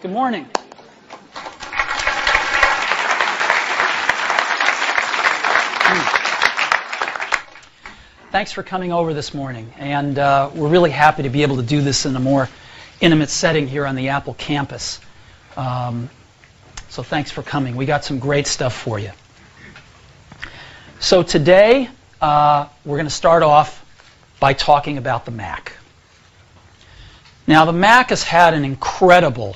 Good morning. Thanks for coming over this morning, and we're really happy to be able to do this in a more intimate setting here on the Apple campus. So thanks for coming. We got some great stuff for you. So today we're going to start off by talking about the Mac. Now the Mac has had an incredible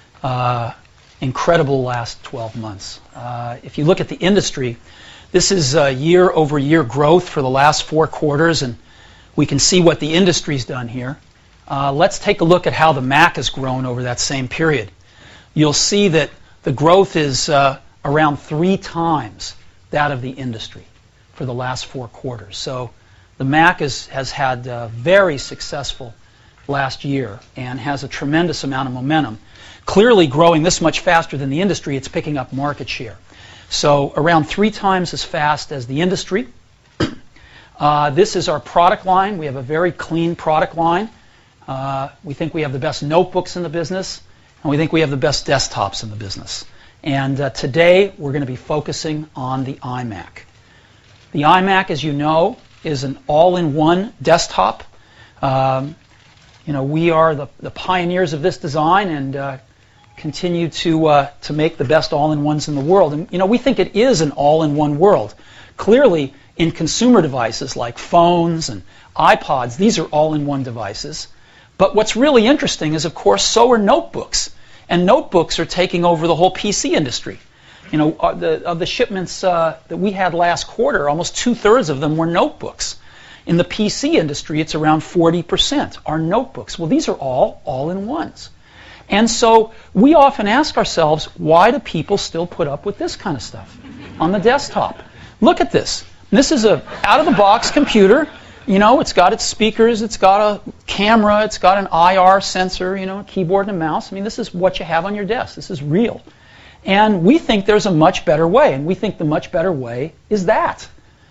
last 12 months. If you look at the industry, this is year-over-year growth for the last 4 quarters, and we can see what the industry's done here. Let's take a look at how the Mac has grown over that same period. You'll see that the growth is around 3 times that of the industry for the last 4 quarters. So the Mac has had a very successful last year and has a tremendous amount of momentum. Clearly growing this much faster than the industry, it's picking up market share. So around 3 times as fast as the industry. This is our product line. We have a very clean product line. We think we have the best notebooks in the business, and we think we have the best desktops in the business. And today we're going to be focusing on the iMac. The iMac, as you know, is an all-in-one desktop. We are the pioneers of this design and continue to make the best all-in-ones in the world. And we think it is an all-in-one world. Clearly, in consumer devices like phones and iPods, these are all-in-one devices. But what's really interesting is, of course, so are notebooks. And notebooks are taking over the whole PC industry. Of the shipments that we had last quarter, almost 2/3 of them were notebooks. In the PC industry, it's around 40% are notebooks. Well, these are all-in-ones. And so we often ask ourselves, why do people still put up with this kind of stuff on the desktop? Look at this. This is a out-of-the-box computer. It's got its speakers, it's got a camera, it's got an IR sensor, a keyboard and a mouse. This is what you have on your desk. This is real. And we think there's a much better way, and we think the much better way is that.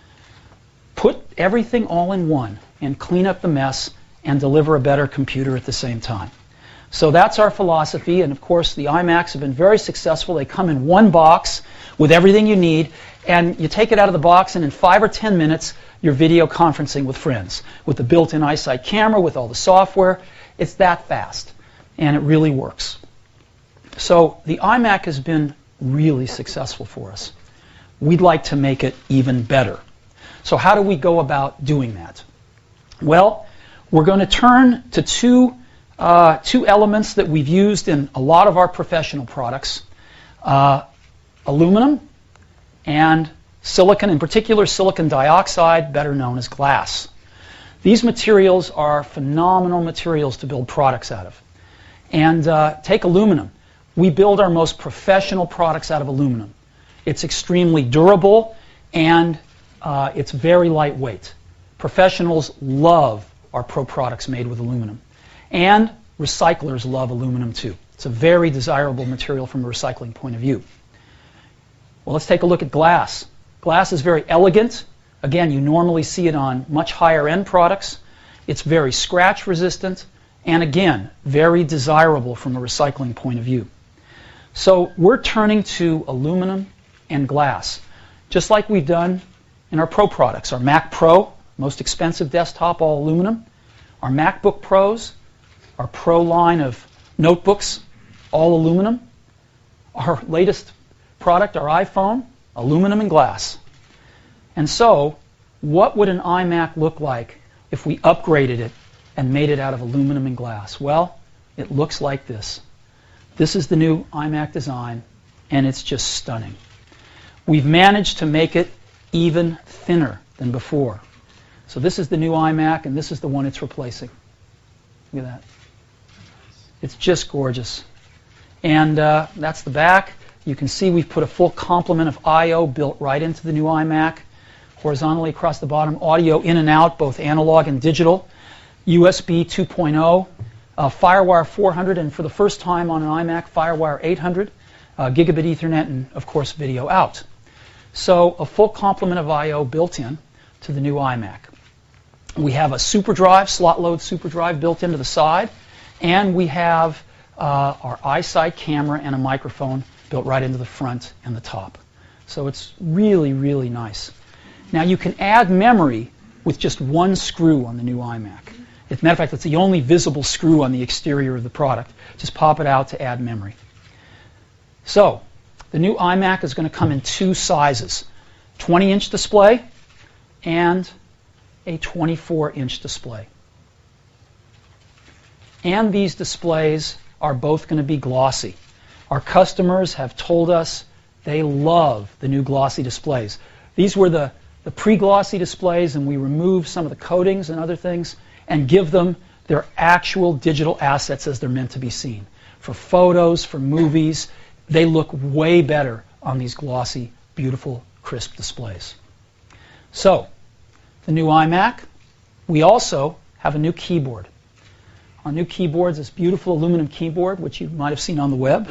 Put everything all in one and clean up the mess and deliver a better computer at the same time. So that's our philosophy, and of course the iMacs have been very successful. They come in one box with everything you need, and you take it out of the box, and in 5 or 10 minutes you're video conferencing with friends with the built-in iSight camera, with all the software. It's that fast, and it really works. So the iMac has been really successful for us. We'd like to make it even better. So how do we go about doing that? Well, we're going to turn to two elements that we've used in a lot of our professional products, aluminum and silicon, in particular silicon dioxide, better known as glass. These materials are phenomenal materials to build products out of. And take aluminum. We build our most professional products out of aluminum. It's extremely durable and it's very lightweight. Professionals love our pro products made with aluminum. And recyclers love aluminum too. It's a very desirable material from a recycling point of view. Well, let's take a look at glass. Glass is very elegant. Again, you normally see it on much higher end products. It's very scratch resistant and again, very desirable from a recycling point of view. So we're turning to aluminum and glass, just like we've done in our Pro products. Our Mac Pro, most expensive desktop, all aluminum. Our MacBook Pros, our Pro line of notebooks, all aluminum. Our latest product, our iPhone, aluminum and glass. And so, what would an iMac look like if we upgraded it and made it out of aluminum and glass? Well, it looks like this. This is the new iMac design, and it's just stunning. We've managed to make it even thinner than before. So this is the new iMac, and this is the one it's replacing. Look at that. It's just gorgeous. And that's the back. You can see we've put a full complement of I/O built right into the new iMac. Horizontally across the bottom, audio in and out, both analog and digital. USB 2.0, FireWire 400, and for the first time on an iMac, FireWire 800, gigabit Ethernet, and of course video out. So a full complement of I/O built in to the new iMac. We have a SuperDrive, slot load SuperDrive built into the side, and we have our iSight camera and a microphone built right into the front and the top. So it's really, really nice. Now you can add memory with just one screw on the new iMac. As a matter of fact, it's the only visible screw on the exterior of the product. Just pop it out to add memory. So the new iMac is going to come in two sizes, 20-inch display and a 24-inch display. And these displays are both going to be glossy. Our customers have told us they love the new glossy displays. These were the pre-glossy displays, and we removed some of the coatings and other things and give them their actual digital assets as they're meant to be seen. For photos, for movies, they look way better on these glossy, beautiful, crisp displays. So, the new iMac. We also have a new keyboard. Our new keyboard is this beautiful aluminum keyboard, which you might have seen on the web.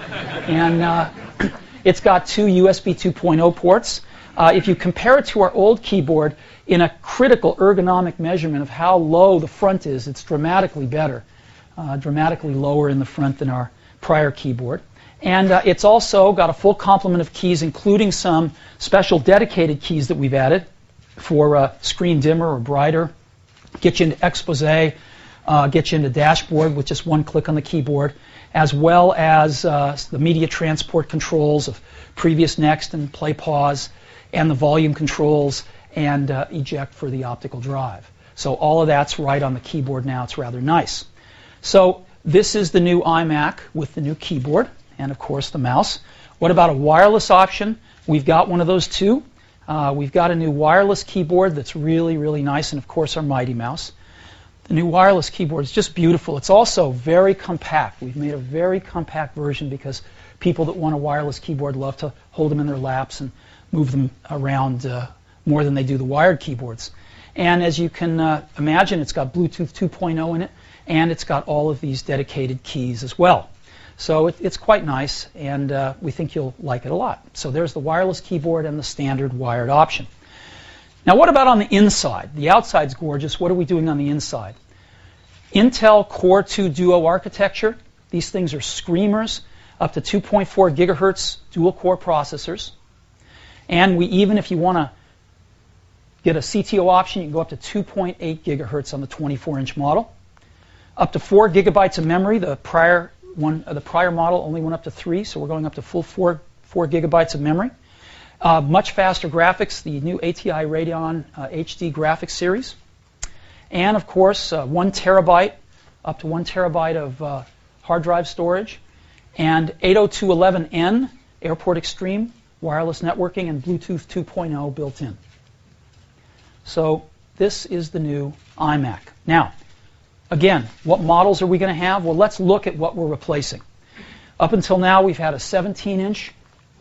And it's got two USB 2.0 ports. If you compare it to our old keyboard, in a critical ergonomic measurement of how low the front is, it's dramatically better, dramatically lower in the front than our prior keyboard. And it's also got a full complement of keys, including some special dedicated keys that we've added for screen dimmer or brighter, get you into expose, get you into dashboard with just one click on the keyboard, as well as the media transport controls of previous, next, and play, pause, and the volume controls, and eject for the optical drive. So all of that's right on the keyboard now. It's rather nice. So this is the new iMac with the new keyboard and, of course, the mouse. What about a wireless option? We've got one of those too. We've got a new wireless keyboard that's really, really nice, and, of course, our Mighty Mouse. The new wireless keyboard is just beautiful. It's also very compact. We've made a very compact version because people that want a wireless keyboard love to hold them in their laps and move them around more than they do the wired keyboards. And as you can imagine, it's got Bluetooth 2.0 in it, and it's got all of these dedicated keys as well. So it's quite nice, and we think you'll like it a lot. So there's the wireless keyboard and the standard wired option. Now what about on the inside? The outside's gorgeous. What are we doing on the inside? Intel Core 2 Duo architecture. These things are screamers, up to 2.4 gigahertz dual-core processors. And we even, if you want to get a CTO option, you can go up to 2.8 gigahertz on the 24-inch model. Up to 4 gigabytes of memory. The prior model only went up to 3, so we're going up to full 4 gigabytes of memory. Much faster graphics, the new ATI Radeon HD graphics series. And, of course, 1 terabyte, up to 1 terabyte of hard drive storage. And 802.11n, Airport Extreme, wireless networking, and Bluetooth 2.0 built in. So this is the new iMac. Now, again, what models are we going to have? Well, let's look at what we're replacing. Up until now, we've had a 17-inch,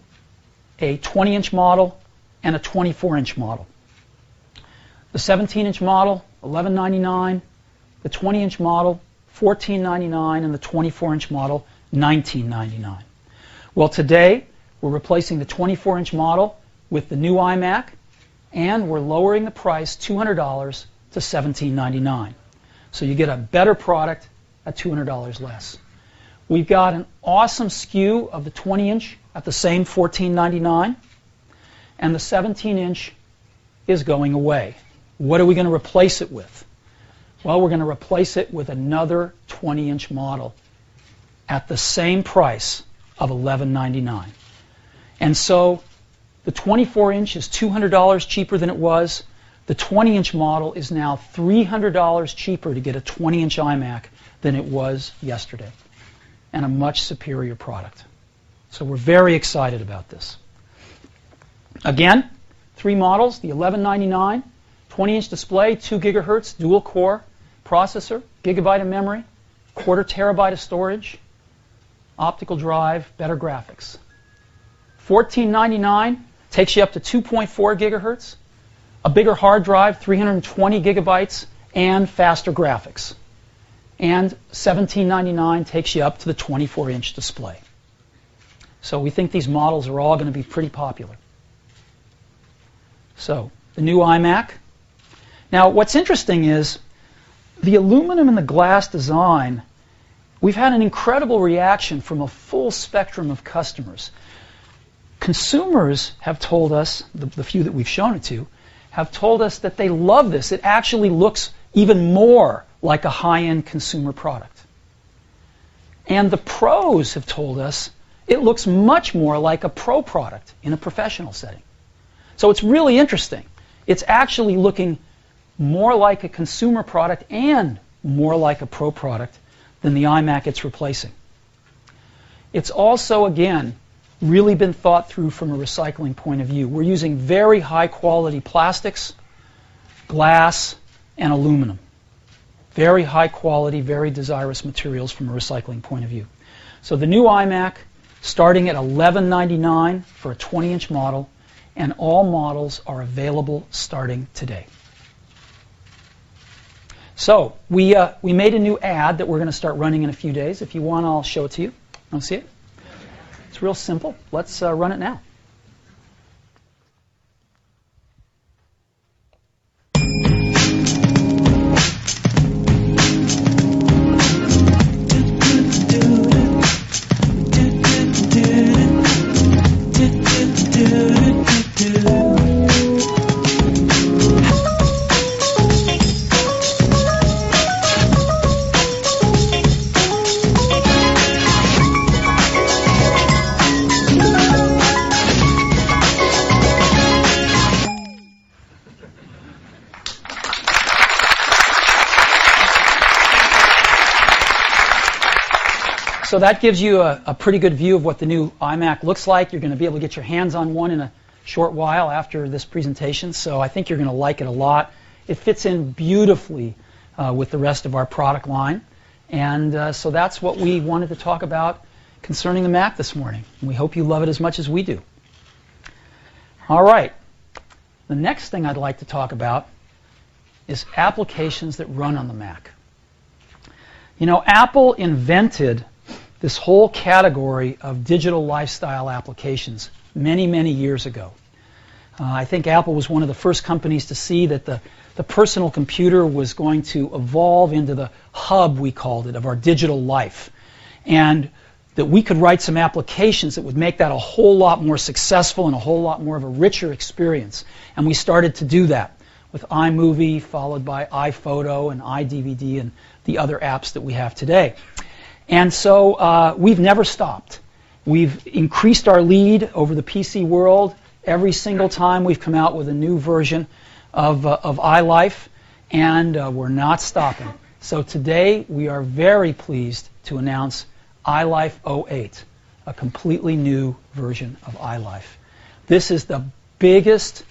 a 20-inch model, and a 24-inch model. The 17-inch model, $11.99, the 20-inch model, $14.99, and the 24-inch model, $19.99. Well, today, we're replacing the 24-inch model with the new iMac, and we're lowering the price $200 to $17.99. So you get a better product at $200 less. We've got an awesome SKU of the 20-inch at the same $14.99, and the 17-inch is going away. What are we going to replace it with? Well, we're going to replace it with another 20-inch model at the same price of $11.99. And so the 24-inch is $200 cheaper than it was. The 20-inch model is now $300 cheaper to get a 20-inch iMac than it was yesterday, and a much superior product. So we're very excited about this. Again, 3 models, the $11.99, 20-inch display, 2 gigahertz, dual-core processor, gigabyte of memory, quarter terabyte of storage, optical drive, better graphics. $14.99 takes you up to 2.4 gigahertz, a bigger hard drive, 320 gigabytes, and faster graphics. And $17.99 takes you up to the 24-inch display. So we think these models are all going to be pretty popular. So the new iMac. Now what's interesting is the aluminum and the glass design we've had an incredible reaction from a full spectrum of customers. Consumers have told us, the few that we've shown it to, have told us that they love this. It actually looks even more like a high-end consumer product. And the pros have told us it looks much more like a pro product in a professional setting. So it's really interesting. It's actually looking more like a consumer product and more like a pro product than the iMac it's replacing. It's also, again, really been thought through from a recycling point of view. We're using very high quality plastics, glass, and aluminum. Very high quality, very desirous materials from a recycling point of view. So the new iMac, starting at $1199 for a 20-inch model, and all models are available starting today. So we made a new ad that we're going to start running in a few days. If you want, I'll show it to you. Want to see it? It's real simple. Let's run it now. So that gives you a pretty good view of what the new iMac looks like. You're going to be able to get your hands on one in a short while after this presentation, so I think you're going to like it a lot. It fits in beautifully with the rest of our product line, and so that's what we wanted to talk about concerning the Mac this morning. We hope you love it as much as we do. All right. The next thing I'd like to talk about is applications that run on the Mac. You know, Apple invented this whole category of digital lifestyle applications many, many years ago. I think Apple was one of the first companies to see that the personal computer was going to evolve into the hub, we called it, of our digital life. And that we could write some applications that would make that a whole lot more successful and a whole lot more of a richer experience. And we started to do that with iMovie, followed by iPhoto and iDVD and the other apps that we have today. And so we've never stopped. We've increased our lead over the PC world every single time we've come out with a new version of iLife, and we're not stopping. So today we are very pleased to announce iLife 08, a completely new version of iLife. This is the biggest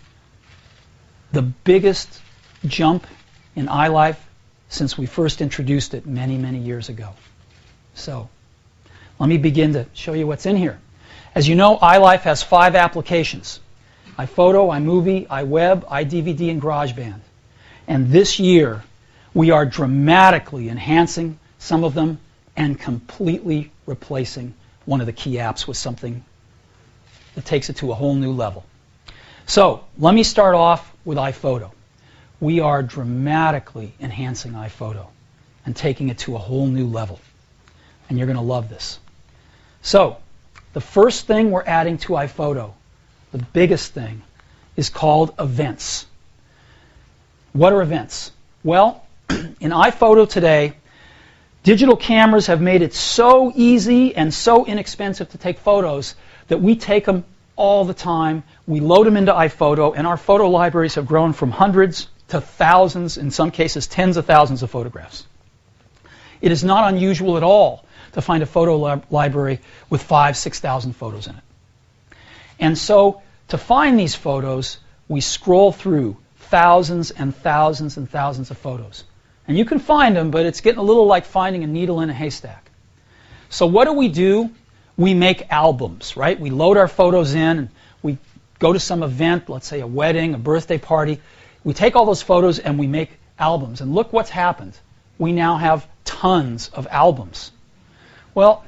jump in iLife since we first introduced it many, many years ago. So let me begin to show you what's in here. As you know, iLife has 5 applications: iPhoto, iMovie, iWeb, iDVD, and GarageBand. And this year, we are dramatically enhancing some of them and completely replacing one of the key apps with something that takes it to a whole new level. So let me start off with iPhoto. We are dramatically enhancing iPhoto and taking it to a whole new level. And you're going to love this. So the first thing we're adding to iPhoto, the biggest thing, is called events. What are events? Well, in iPhoto today, digital cameras have made it so easy and so inexpensive to take photos that we take them all the time. We load them into iPhoto, and our photo libraries have grown from hundreds to thousands, in some cases tens of thousands of photographs. It is not unusual at all to find a photo library with 5,000 to 6,000 photos in it. And so to find these photos, we scroll through thousands and thousands and thousands of photos. And you can find them, but it's getting a little like finding a needle in a haystack. So what do? We make albums, right? We load our photos in, and we go to some event, let's say a wedding, a birthday party. We take all those photos and we make albums. And look what's happened. We now have tons of albums. Well,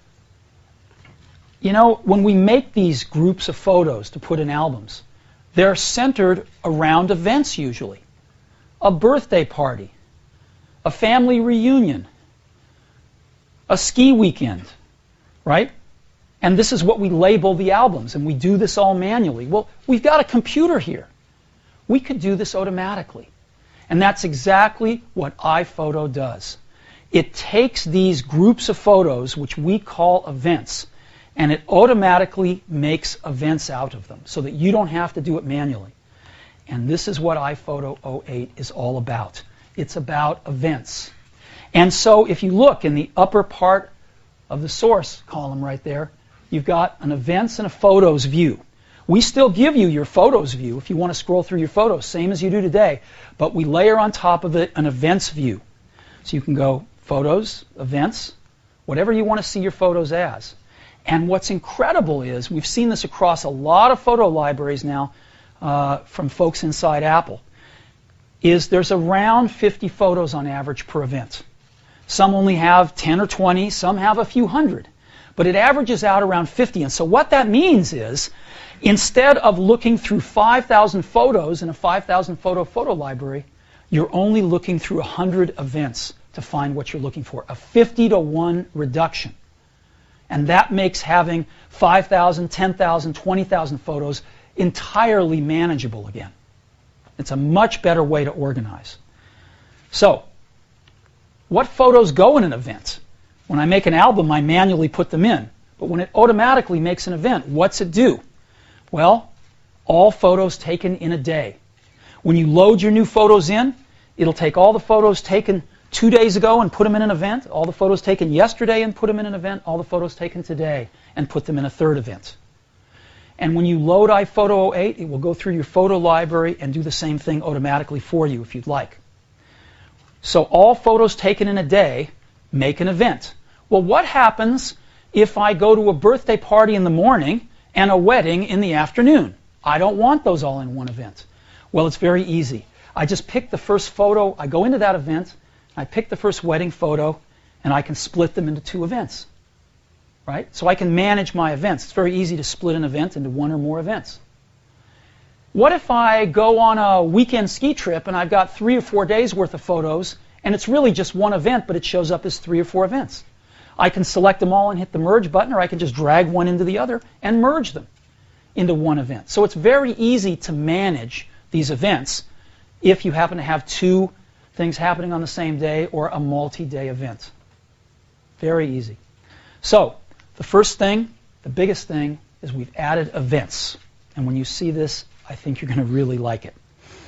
you know, when we make these groups of photos to put in albums, they're centered around events usually. A birthday party, a family reunion, a ski weekend, right? And this is what we label the albums, and we do this all manually. Well, we've got a computer here. We could do this automatically. And that's exactly what iPhoto does. It takes these groups of photos, which we call events, and it automatically makes events out of them so that you don't have to do it manually. And this is what iPhoto 08 is all about. It's about events. And so if you look in the upper part of the source column right there, you've got an events and a photos view. We still give you your photos view if you want to scroll through your photos, same as you do today, but we layer on top of it an events view. So you can go photos, events, whatever you want to see your photos as. And what's incredible is, we've seen this across a lot of photo libraries now from folks inside Apple, is there's around 50 photos on average per event. Some only have 10 or 20, some have a few hundred. But it averages out around 50. And so what that means is, instead of looking through 5,000 photos in a 5,000 photo library, you're only looking through 100 events to find what you're looking for. A 50-to-1 reduction. And that makes having 5,000, 10,000, 20,000 photos entirely manageable again. It's a much better way to organize. So, what photos go in an event? When I make an album, I manually put them in. But when it automatically makes an event, what's it do? Well, all photos taken in a day. When you load your new photos in, it'll take all the photos taken 2 days ago and put them in an event, all the photos taken yesterday and put them in an event, all the photos taken today and put them in a third event. And when you load iPhoto 08, it will go through your photo library and do the same thing automatically for you if you'd like. So all photos taken in a day make an event. Well, what happens if I go to a birthday party in the morning and a wedding in the afternoon? I don't want those all in one event. Well, it's very easy. I just pick the first photo, I go into that event, I pick the first wedding photo, and I can split them into 2 events. Right? So I can manage my events. It's very easy to split an event into 1 or more events. What if I go on a weekend ski trip and I've got 3 or 4 days worth of photos, and it's really just one event, but it shows up as 3 or 4 events? I can select them all and hit the merge button, or I can just drag one into the other and merge them into one event. So it's very easy to manage these events if you happen to have 2 things happening on the same day or a multi-day event. Very easy. So the first thing, the biggest thing, is we've added events. And when you see this, I think you're going to really like it.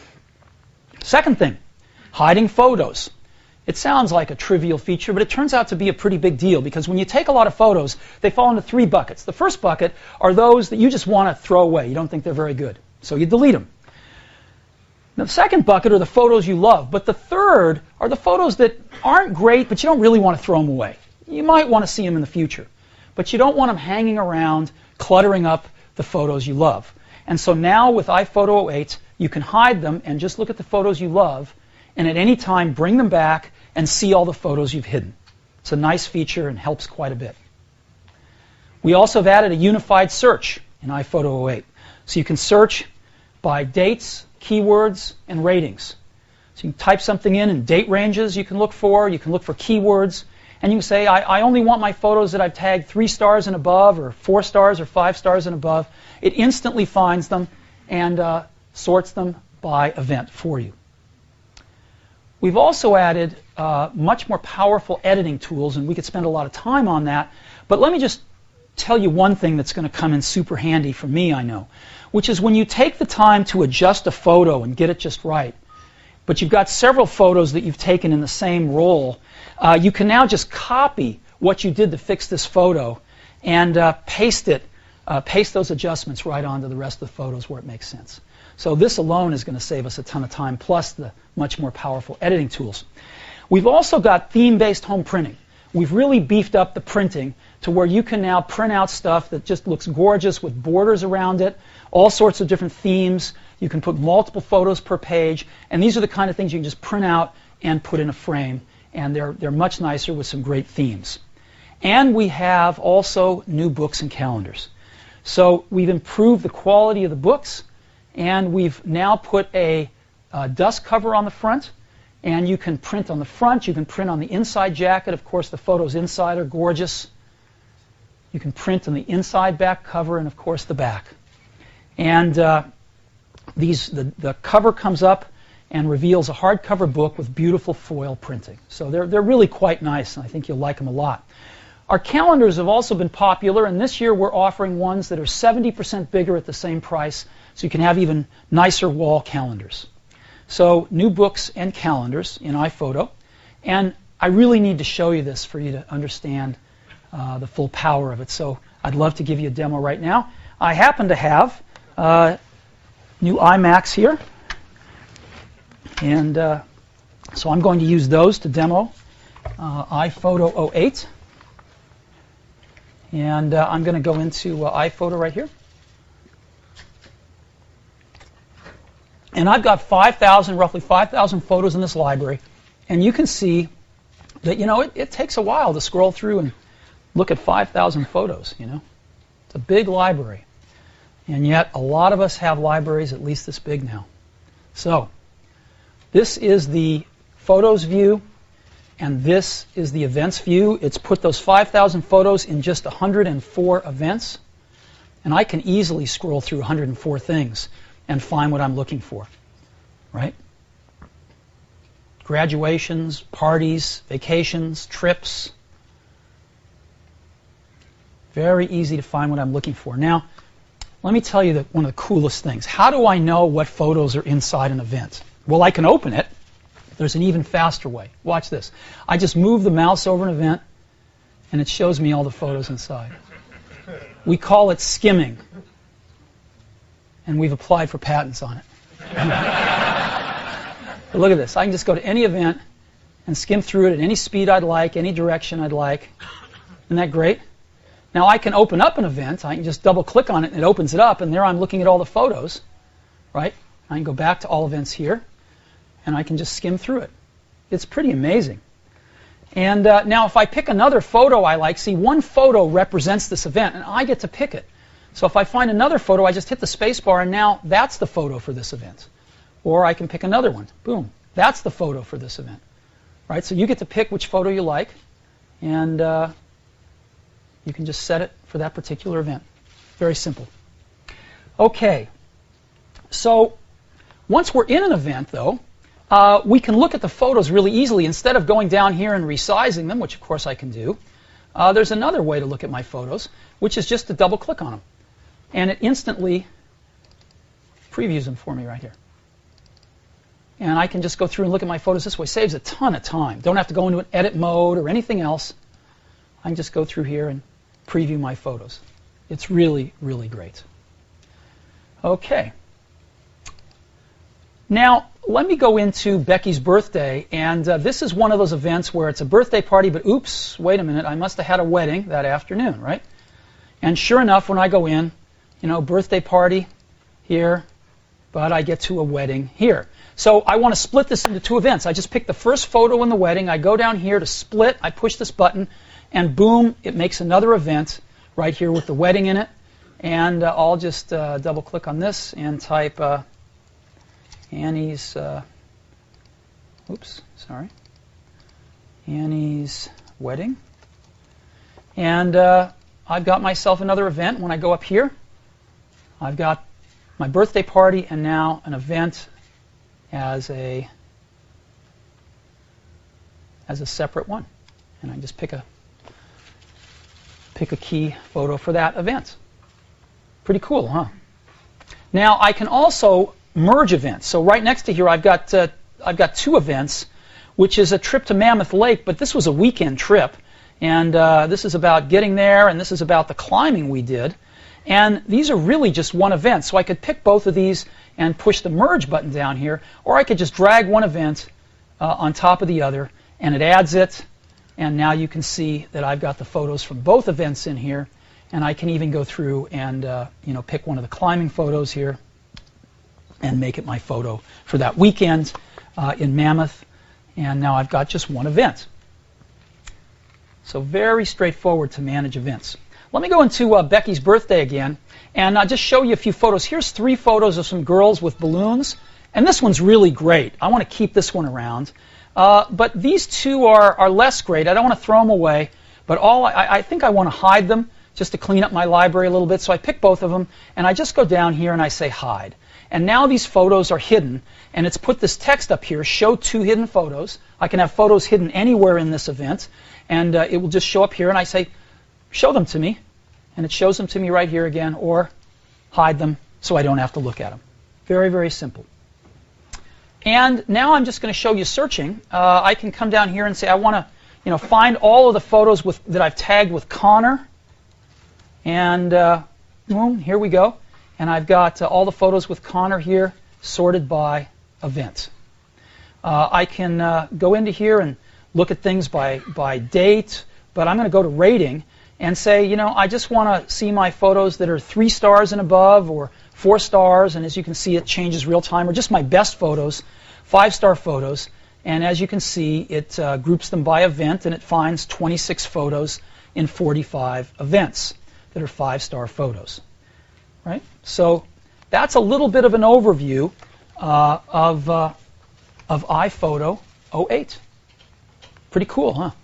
Second thing, hiding photos. It sounds like a trivial feature, but it turns out to be a pretty big deal, because when you take a lot of photos, they fall into 3 buckets. The first bucket are those that you just want to throw away. You don't think they're very good, so you delete them. Now, the second bucket are the photos you love, but the third are the photos that aren't great, but you don't really want to throw them away. You might want to see them in the future, but you don't want them hanging around, cluttering up the photos you love. And so now with iPhoto 08, you can hide them and just look at the photos you love, and at any time bring them back and see all the photos you've hidden. It's a nice feature and helps quite a bit. We also have added a unified search in iPhoto 08. So you can search by dates, keywords, and ratings. So you can type something in and date ranges you can look for keywords, and you can say, I only want my photos that I've tagged 3 stars and above, or 4 stars or 5 stars and above. It instantly finds them and sorts them by event for you. We've also added much more powerful editing tools, and we could spend a lot of time on that, but let me just tell you one thing that's going to come in super handy for me, I know, which is when you take the time to adjust a photo and get it just right, but you've got several photos that you've taken in the same roll, you can now just copy what you did to fix this photo and paste those adjustments right onto the rest of the photos where it makes sense. So this alone is going to save us a ton of time, plus the much more powerful editing tools. We've also got theme-based home printing. We've really beefed up the printing to where you can now print out stuff that just looks gorgeous with borders around it, all sorts of different themes. You can put multiple photos per page, and these are the kind of things you can just print out and put in a frame, and they're much nicer with some great themes. And we have also new books and calendars. So we've improved the quality of the books, and we've now put a dust cover on the front, And you can print on the front, you can print on the inside jacket. Of course, the photos inside are gorgeous. You can print on the inside back cover and, of course, the back. And the cover comes up and reveals a hardcover book with beautiful foil printing. So they're really quite nice, and I think you'll like them a lot. Our calendars have also been popular, and this year we're offering ones that are 70% bigger at the same price, so you can have even nicer wall calendars. So new books and calendars in iPhoto. And I really need to show you this for you to understand the full power of it. So I'd love to give you a demo right now. I happen to have new iMacs here. And so I'm going to use those to demo iPhoto 08. And I'm going to go into iPhoto right here. And I've got roughly 5,000 photos in this library. And you can see that, it takes a while to scroll through and look at 5,000 photos, It's a big library. And yet, a lot of us have libraries at least this big now. So, this is the photos view, and this is the events view. It's put those 5,000 photos in just 104 events. And I can easily scroll through 104 things and find what I'm looking for, right? Graduations, parties, vacations, trips. Very easy to find what I'm looking for. Now, let me tell you one of the coolest things. How do I know what photos are inside an event? Well, I can open it. There's an even faster way. Watch this. I just move the mouse over an event, and it shows me all the photos inside. We call it skimming. And we've applied for patents on it. But look at this. I can just go to any event and skim through it at any speed I'd like, any direction I'd like. Isn't that great? Now I can open up an event. I can just double-click on it, and it opens it up, and there I'm looking at all the photos. Right? I can go back to all events here, and I can just skim through it. It's pretty amazing. And now if I pick another photo I like, see, one photo represents this event, and I get to pick it. So if I find another photo, I just hit the space bar, and now that's the photo for this event. Or I can pick another one. Boom. That's the photo for this event. Right? So you get to pick which photo you like, and you can just set it for that particular event. Very simple. Okay. So once we're in an event, though, we can look at the photos really easily. Instead of going down here and resizing them, which of course I can do, there's another way to look at my photos, which is just to double-click on them. And it instantly previews them for me right here. And I can just go through and look at my photos this way. Saves a ton of time. Don't have to go into an edit mode or anything else. I can just go through here and preview my photos. It's really, really great. Okay. Now, let me go into Becky's birthday. And this is one of those events where it's a birthday party, but oops, wait a minute, I must have had a wedding that afternoon, right? And sure enough, when I go in, birthday party here, but I get to a wedding here. So I want to split this into two events. I just pick the first photo in the wedding. I go down here to split. I push this button, and boom, it makes another event right here with the wedding in it. And I'll just double-click on this and type Annie's, Annie's wedding. And I've got myself another event. When I go up here, I've got my birthday party and now an event as a separate one. And I just pick a key photo for that event. Pretty cool, huh? Now I can also merge events. So right next to here I've got two events, which is a trip to Mammoth Lake, but this was a weekend trip. And this is about getting there, and this is about the climbing we did. And these are really just one event. So I could pick both of these and push the merge button down here, or I could just drag one event on top of the other, and it adds it. And now you can see that I've got the photos from both events in here, and I can even go through and pick one of the climbing photos here and make it my photo for that weekend in Mammoth. And now I've got just one event. So very straightforward to manage events. Let me go into Becky's birthday again, and I'll just show you a few photos. Here's 3 photos of some girls with balloons, And this one's really great. I want to keep this one around. But these two are less great. I don't want to throw them away. But I think I want to hide them just to clean up my library a little bit. So I pick both of them, and I just go down here and I say hide. And now these photos are hidden, and it's put this text up here, show 2 hidden photos. I can have photos hidden anywhere in this event, and it will just show up here, and I say, show them to me. And it shows them to me right here again, or hide them so I don't have to look at them. Very, very simple. And now I'm just going to show you searching. I can come down here and say I want to find all of the photos that I've tagged with Connor. And boom, here we go. And I've got all the photos with Connor here sorted by event. I can go into here and look at things by date, but I'm going to go to rating and say, I just want to see my photos that are 3 stars and above or 4 stars, and as you can see, it changes real time, or just my best photos, 5-star photos. And as you can see, it groups them by event, and it finds 26 photos in 45 events that are 5-star photos. Right? So that's a little bit of an overview of iPhoto 08. Pretty cool, huh?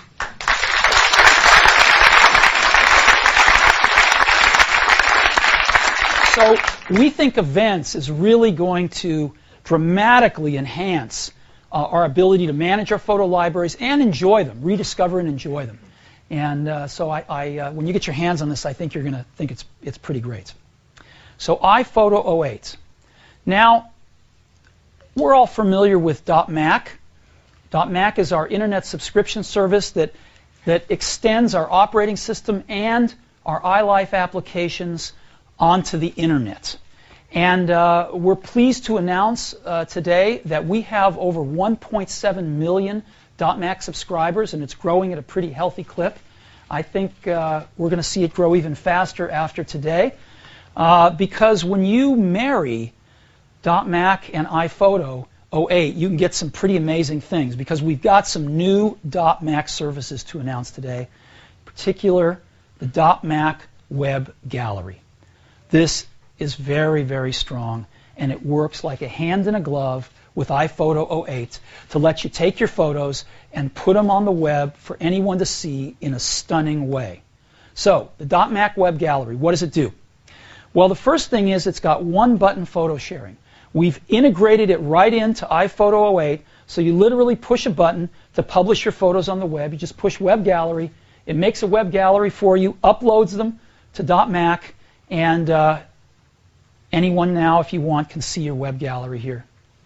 So we think events is really going to dramatically enhance our ability to manage our photo libraries and enjoy them, rediscover and enjoy them. And so when you get your hands on this, I think you're going to think it's pretty great. So iPhoto 08. Now, we're all familiar with .Mac. .Mac is our internet subscription service that extends our operating system and our iLife applications onto the internet. And we're pleased to announce today that we have over 1.7 million .Mac subscribers, and it's growing at a pretty healthy clip. I think we're going to see it grow even faster after today, because when you marry .Mac and iPhoto 08, you can get some pretty amazing things, because we've got some new .Mac services to announce today, in particular the .Mac Web Gallery. This is very, very strong, and it works like a hand in a glove with iPhoto 08 to let you take your photos and put them on the web for anyone to see in a stunning way. So, the .Mac Web Gallery, what does it do? Well, the first thing is it's got one-button photo sharing. We've integrated it right into iPhoto 08, so you literally push a button to publish your photos on the web. You just push Web Gallery. It makes a web gallery for you, uploads them to .Mac, and anyone now, if you want, can see your web gallery here.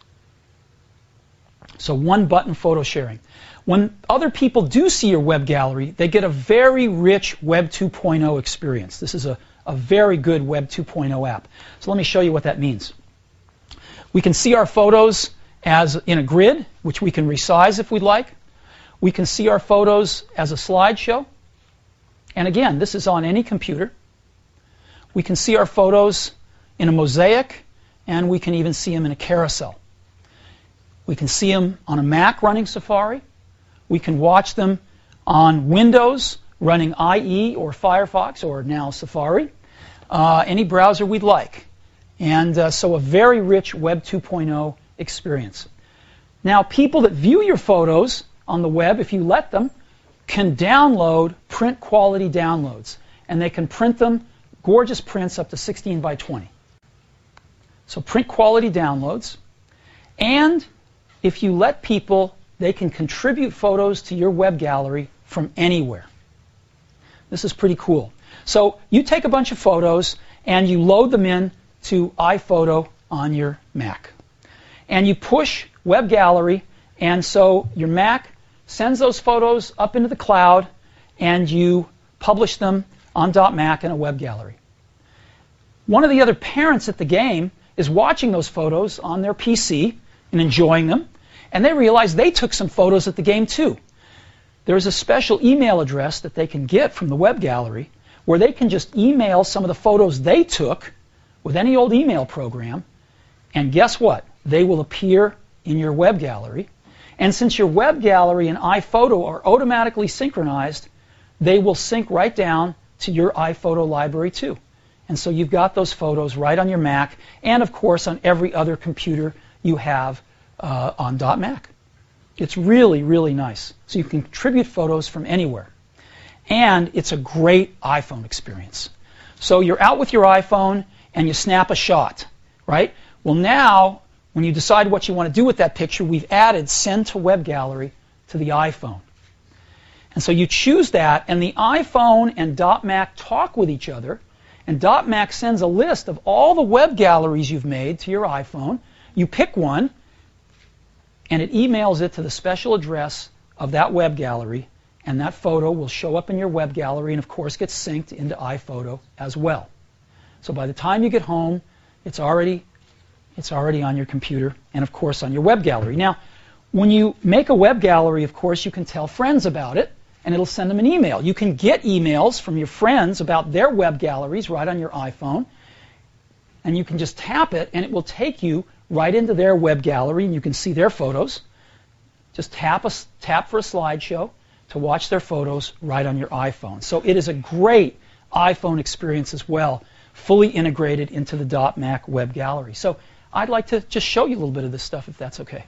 So one-button photo sharing. When other people do see your web gallery, they get a very rich Web 2.0 experience. This is a very good Web 2.0 app. So let me show you what that means. We can see our photos as in a grid, which we can resize if we'd like. We can see our photos as a slideshow. And again, this is on any computer. We can see our photos in a mosaic, and we can even see them in a carousel. We can see them on a Mac running Safari. We can watch them on Windows running IE or Firefox or now Safari, any browser we'd like. And so a very rich Web 2.0 experience. Now, people that view your photos on the web, if you let them, can download print quality downloads. And they can print them, gorgeous prints up to 16 by 20. So print quality downloads. And if you let people, they can contribute photos to your web gallery from anywhere. This is pretty cool. So you take a bunch of photos and you load them in to iPhoto on your Mac. And you push Web Gallery, and so your Mac sends those photos up into the cloud, and you publish them on .Mac in a web gallery. One of the other parents at the game is watching those photos on their PC and enjoying them, and they realize they took some photos at the game too. There's a special email address that they can get from the web gallery where they can just email some of the photos they took with any old email program, and guess what? They will appear in your web gallery. And since your web gallery and iPhoto are automatically synchronized, they will sync right down to your iPhoto library too. And so you've got those photos right on your Mac and, of course, on every other computer you have on .Mac. It's really, really nice. So you can contribute photos from anywhere. And it's a great iPhone experience. So you're out with your iPhone and you snap a shot, right? Well, now, when you decide what you want to do with that picture, we've added Send to Web Gallery to the iPhone. And so you choose that, and the iPhone and .Mac talk with each other, and .Mac sends a list of all the web galleries you've made to your iPhone. You pick one, and it emails it to the special address of that web gallery, and that photo will show up in your web gallery and, of course, gets synced into iPhoto as well. So by the time you get home, it's already on your computer and, of course, on your web gallery. Now, when you make a web gallery, of course, you can tell friends about it, and it'll send them an email. You can get emails from your friends about their web galleries right on your iPhone, and you can just tap it, and it will take you right into their web gallery, and you can see their photos. Just tap for a slideshow to watch their photos right on your iPhone. So it is a great iPhone experience as well, fully integrated into the .Mac web gallery. So I'd like to just show you a little bit of this stuff, if that's okay.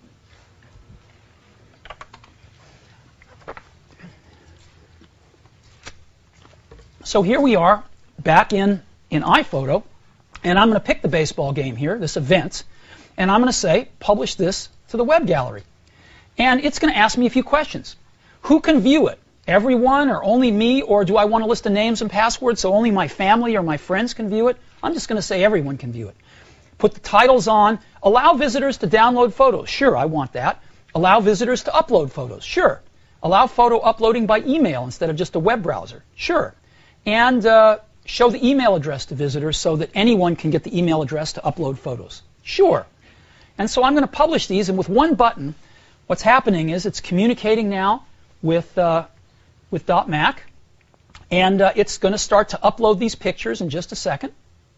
So here we are back in iPhoto, and I'm going to pick the baseball game here, this event, and I'm going to say, publish this to the web gallery. And it's going to ask me a few questions. Who can view it? Everyone or only me, or do I want a list of names and passwords so only my family or my friends can view it? I'm just going to say everyone can view it. Put the titles on. Allow visitors to download photos. Sure, I want that. Allow visitors to upload photos. Sure. Allow photo uploading by email instead of just a web browser. Sure. And show the email address to visitors so that anyone can get the email address to upload photos. Sure. And so I'm going to publish these, and with one button, what's happening is it's communicating now with .Mac, and it's going to start to upload these pictures in just a second.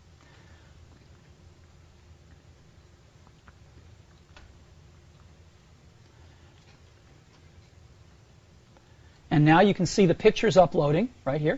And now you can see the pictures uploading right here.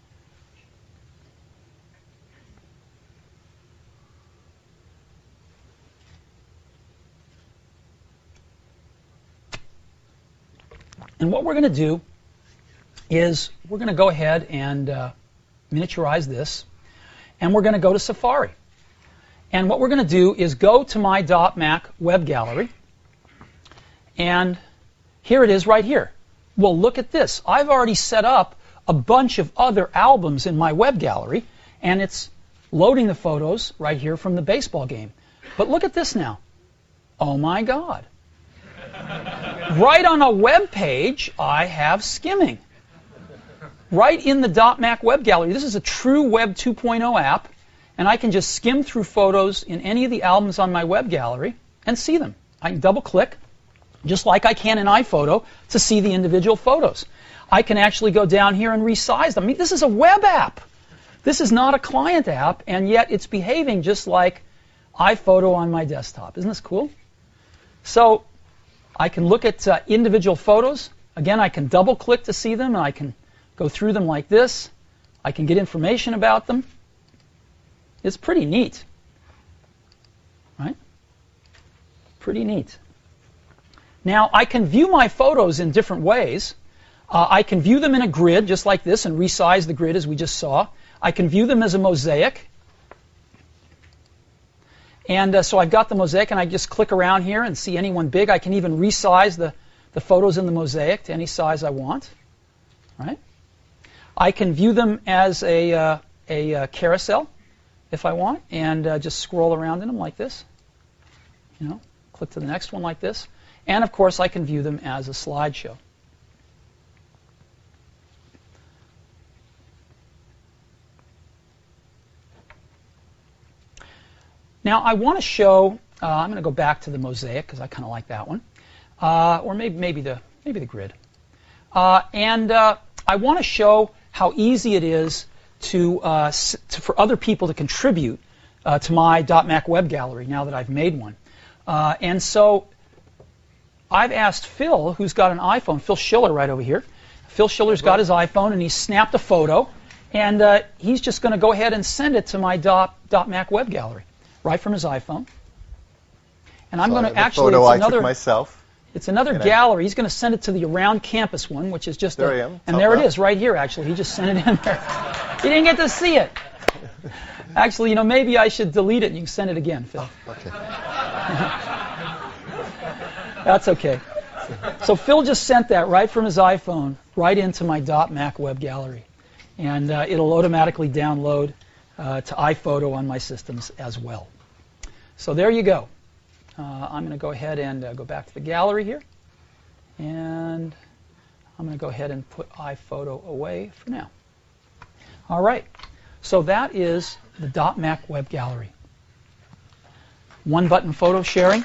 And what we're going to do is we're going to go ahead and miniaturize this, and we're going to go to Safari. And what we're going to do is go to my .Mac web gallery, and here it is right here. Well, look at this. I've already set up a bunch of other albums in my web gallery, and it's loading the photos right here from the baseball game. But look at this now. Oh my God. Right on a web page, I have skimming. Right in the .Mac web gallery. This is a true Web 2.0 app, and I can just skim through photos in any of the albums on my web gallery and see them. I can double-click, just like I can in iPhoto, to see the individual photos. I can actually go down here and resize them. I mean, this is a web app. This is not a client app, and yet it's behaving just like iPhoto on my desktop. Isn't this cool? So I can look at individual photos. Again, I can double-click to see them, and I can go through them like this. I can get information about them. It's pretty neat, right? Pretty neat. Now, I can view my photos in different ways. I can view them in a grid, just like this, and resize the grid as we just saw. I can view them as a mosaic. And so I've got the mosaic, and I just click around here and see any one big. I can even resize the photos in the mosaic to any size I want. Right? I can view them as a carousel if I want, and just scroll around in them like this. You know, click to the next one like this. And of course, I can view them as a slideshow. Now, I want to show. I'm going to go back to the mosaic because I kind of like that one, or maybe the grid. And I want to show how easy it is for other people to contribute to my .Mac web gallery now that I've made one. And so I've asked Phil, who's got an iPhone, Phil Schiller right over here. Phil Schiller's got his iPhone, and he snapped a photo, and he's just going to go ahead and send it to my .Mac web gallery right from his iPhone. And I'm So going I to have a actually, photo it's I took another, myself. it's another And gallery. He's going to send it to the Around Campus one, which is just There I am. and Top there it left. is, right here, actually. He just sent it in there. You didn't get to see it. Actually, maybe I should delete it and you can send it again, Phil. Okay. That's okay. So Phil just sent that right from his iPhone right into my .Mac web gallery. And it'll automatically download to iPhoto on my systems as well. So there you go. I'm going to go ahead and go back to the gallery here. And I'm going to go ahead and put iPhoto away for now. All right. So that is the .Mac web gallery. One-button photo sharing.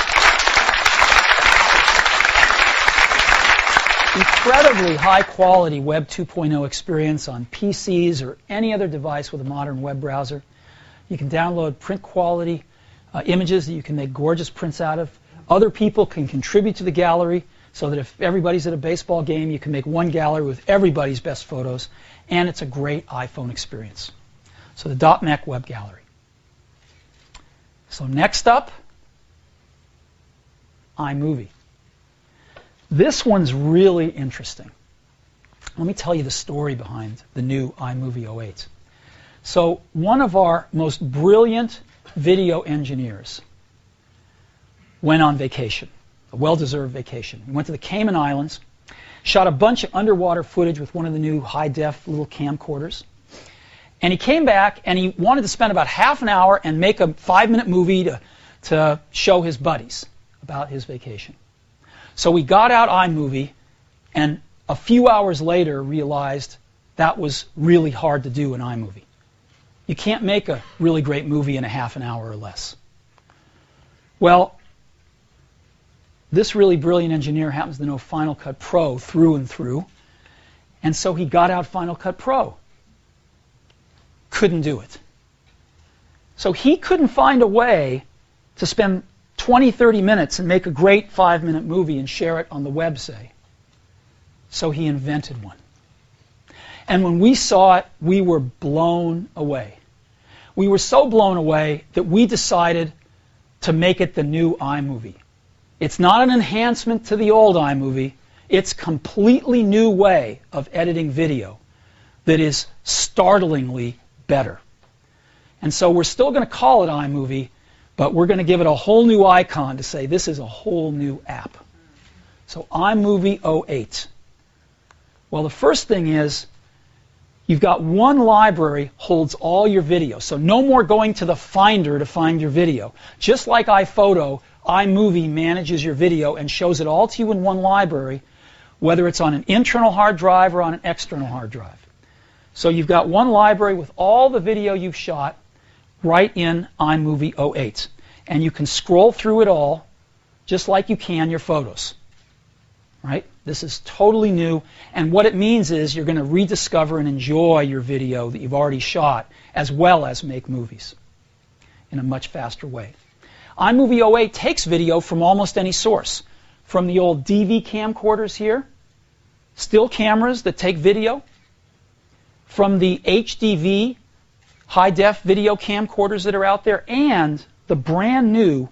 Incredibly high-quality Web 2.0 experience on PCs or any other device with a modern web browser. You can download print-quality images that you can make gorgeous prints out of. Other people can contribute to the gallery so that if everybody's at a baseball game, you can make one gallery with everybody's best photos. And it's a great iPhone experience. So the .Mac web gallery. So next up, iMovie. This one's really interesting. Let me tell you the story behind the new iMovie 08. So one of our most brilliant video engineers went on vacation, a well-deserved vacation. He went to the Cayman Islands, shot a bunch of underwater footage with one of the new high-def little camcorders, and he came back and he wanted to spend about half an hour and make a 5-minute movie to show his buddies about his vacation. So we got out iMovie, and a few hours later realized that was really hard to do in iMovie. You can't make a really great movie in a half an hour or less. Well, this really brilliant engineer happens to know Final Cut Pro through and through, and so he got out Final Cut Pro. Couldn't do it. So he couldn't find a way to spend 20, 30 minutes and make a great 5-minute movie and share it on the web, say. So he invented one. And when we saw it, we were blown away. We were so blown away that we decided to make it the new iMovie. It's not an enhancement to the old iMovie. It's a completely new way of editing video that is startlingly better. And so we're still going to call it iMovie, but we're going to give it a whole new icon to say this is a whole new app. So iMovie 08. Well, the first thing is you've got one library holds all your video. So no more going to the Finder to find your video. Just like iPhoto, iMovie manages your video and shows it all to you in one library, whether it's on an internal hard drive or on an external hard drive. So you've got one library with all the video you've shot right in iMovie 08. And you can scroll through it all just like you can your photos. Right? This is totally new. And what it means is you're going to rediscover and enjoy your video that you've already shot as well as make movies in a much faster way. iMovie 08 takes video from almost any source. From the old DV camcorders here, still cameras that take video, from the HDV high-def video camcorders that are out there, and the brand new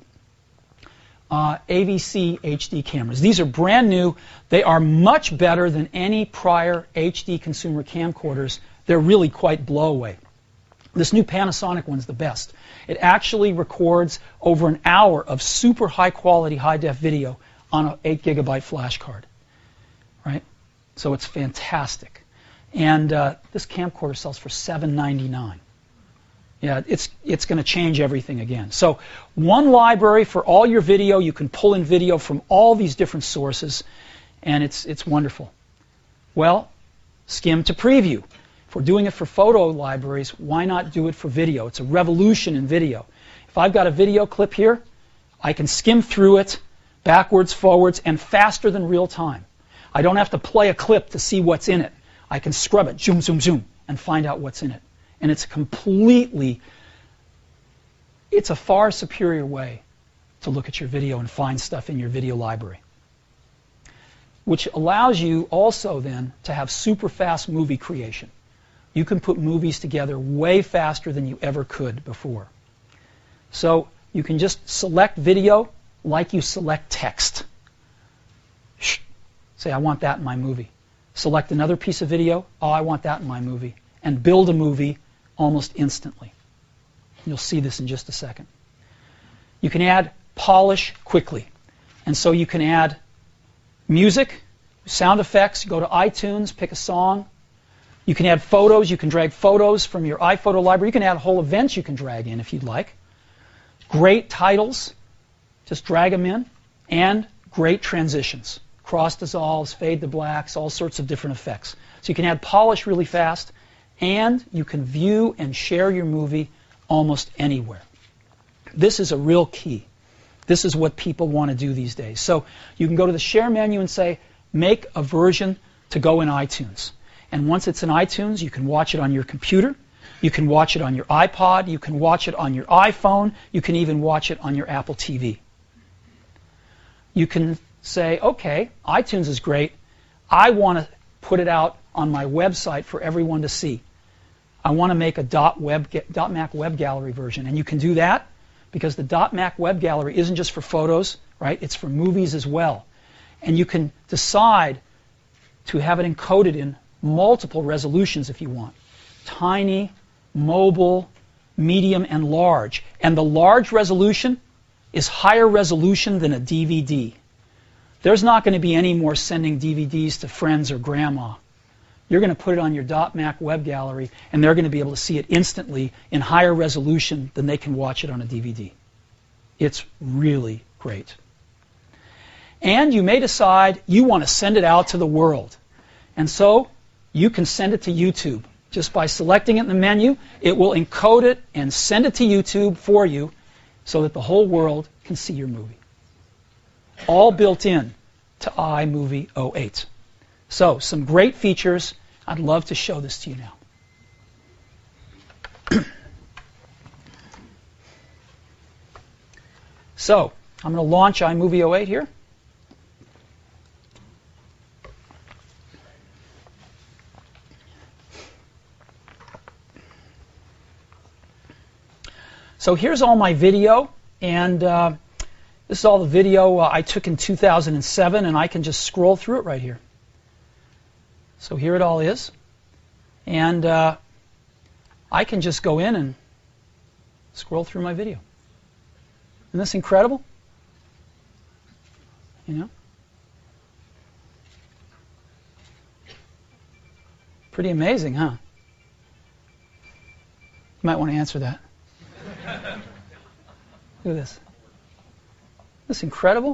AVC HD cameras. These are brand new. They are much better than any prior HD consumer camcorders. They're really quite blowaway. This new Panasonic one's the best. It actually records over an hour of super high-quality high-def video on an 8-gigabyte flash card. Right? So it's fantastic. And this camcorder sells for $7.99. Yeah, it's going to change everything again. So one library for all your video. You can pull in video from all these different sources, and it's wonderful. Well, skim to preview. If we're doing it for photo libraries, why not do it for video? It's a revolution in video. If I've got a video clip here, I can skim through it backwards, forwards, and faster than real time. I don't have to play a clip to see what's in it. I can scrub it, zoom, zoom, zoom, and find out what's in it. And it's a far superior way to look at your video and find stuff in your video library, which allows you also then to have super fast movie creation. You can put movies together way faster than you ever could before. So you can just select video like you select text. Say, I want that in my movie. Select another piece of video. Oh, I want that in my movie. And build a movie almost instantly. You'll see this in just a second. You can add polish quickly. And so you can add music, sound effects. Go to iTunes, pick a song. You can add photos. You can drag photos from your iPhoto library. You can add whole events you can drag in if you'd like. Great titles. Just drag them in. And great transitions. Cross dissolves, fade to blacks, all sorts of different effects. So you can add polish really fast, and you can view and share your movie almost anywhere. This is a real key. This is what people want to do these days. So you can go to the Share menu and say, make a version to go in iTunes. And once it's in iTunes, you can watch it on your computer. You can watch it on your iPod. You can watch it on your iPhone. You can even watch it on your Apple TV. You can say, okay, iTunes is great. I want to put it out on my website for everyone to see. I want to make a .mac web gallery version. And you can do that because the .mac web gallery isn't just for photos, right? It's for movies as well. And you can decide to have it encoded in multiple resolutions if you want. Tiny, mobile, medium, and large. And the large resolution is higher resolution than a DVD. There's not going to be any more sending DVDs to friends or grandma. You're going to put it on your .mac web gallery, and they're going to be able to see it instantly in higher resolution than they can watch it on a DVD. It's really great. And you may decide you want to send it out to the world. And so you can send it to YouTube. Just by selecting it in the menu, it will encode it and send it to YouTube for you so that the whole world can see your movie. All built in to iMovie 08. So, some great features. I'd love to show this to you now. So, I'm going to launch iMovie 08 here. So here's all my video, and this is all the video I took in 2007, and I can just scroll through it right here. So here it all is. And I can just go in and scroll through my video. Isn't this incredible? You know? Pretty amazing, huh? You might want to answer that. Look at this. Isn't this incredible?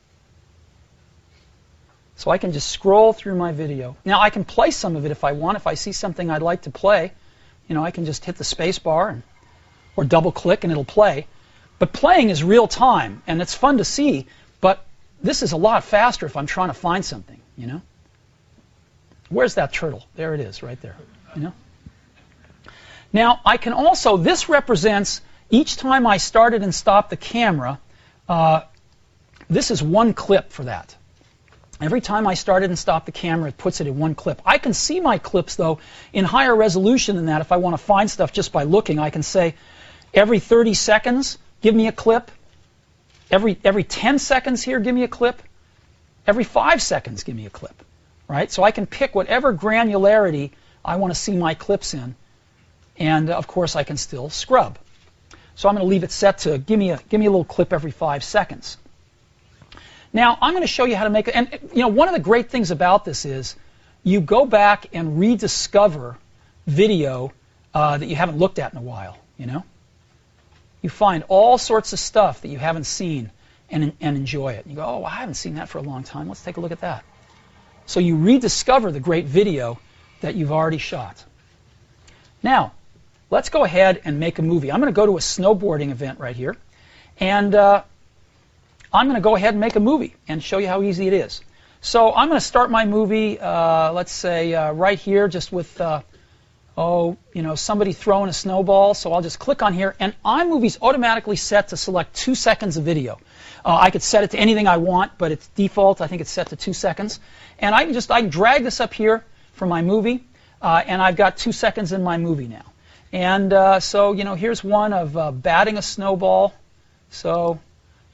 So I can just scroll through my video. Now I can play some of it if I want. If I see something I'd like to play, you know, I can just hit the space bar or double click and it'll play. But playing is real time and it's fun to see, but this is a lot faster if I'm trying to find something, you know. Where's that turtle? There it is, right there, you know. Now I can also, this represents each time I started and stopped the camera, this is one clip for that. Every time I started and stopped the camera, it puts it in one clip. I can see my clips, though, in higher resolution than that. If I want to find stuff just by looking, I can say, every 30 seconds, give me a clip. Every 10 seconds here, give me a clip. Every 5 seconds, give me a clip. Right? So I can pick whatever granularity I want to see my clips in. And, of course, I can still scrub. So I'm going to leave it set to give me a little clip every 5 seconds. Now I'm going to show you how to make it. And you know, one of the great things about this is you go back and rediscover video that you haven't looked at in a while. You know, you find all sorts of stuff that you haven't seen and enjoy it. And you go, oh, I haven't seen that for a long time. Let's take a look at that. So you rediscover the great video that you've already shot. Now, let's go ahead and make a movie. I'm going to go to a snowboarding event right here, and I'm going to go ahead and make a movie and show you how easy it is. So I'm going to start my movie, let's say right here, just with somebody throwing a snowball. So I'll just click on here, and iMovie's automatically set to select 2 seconds of video. I could set it to anything I want, but it's default. I think it's set to 2 seconds, and I can drag this up here for my movie, and I've got 2 seconds in my movie now. And so, you know, here's one of batting a snowball. So,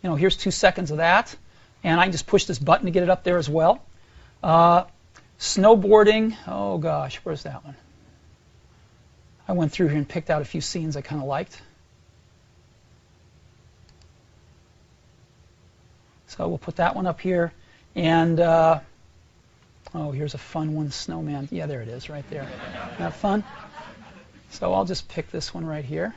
here's 2 seconds of that. And I can just push this button to get it up there as well. Snowboarding, oh gosh, where's that one? I went through here and picked out a few scenes I kind of liked. So we'll put that one up here. And, oh, here's a fun one, snowman. Yeah, there it is, right there. Isn't that fun? So I'll just pick this one right here.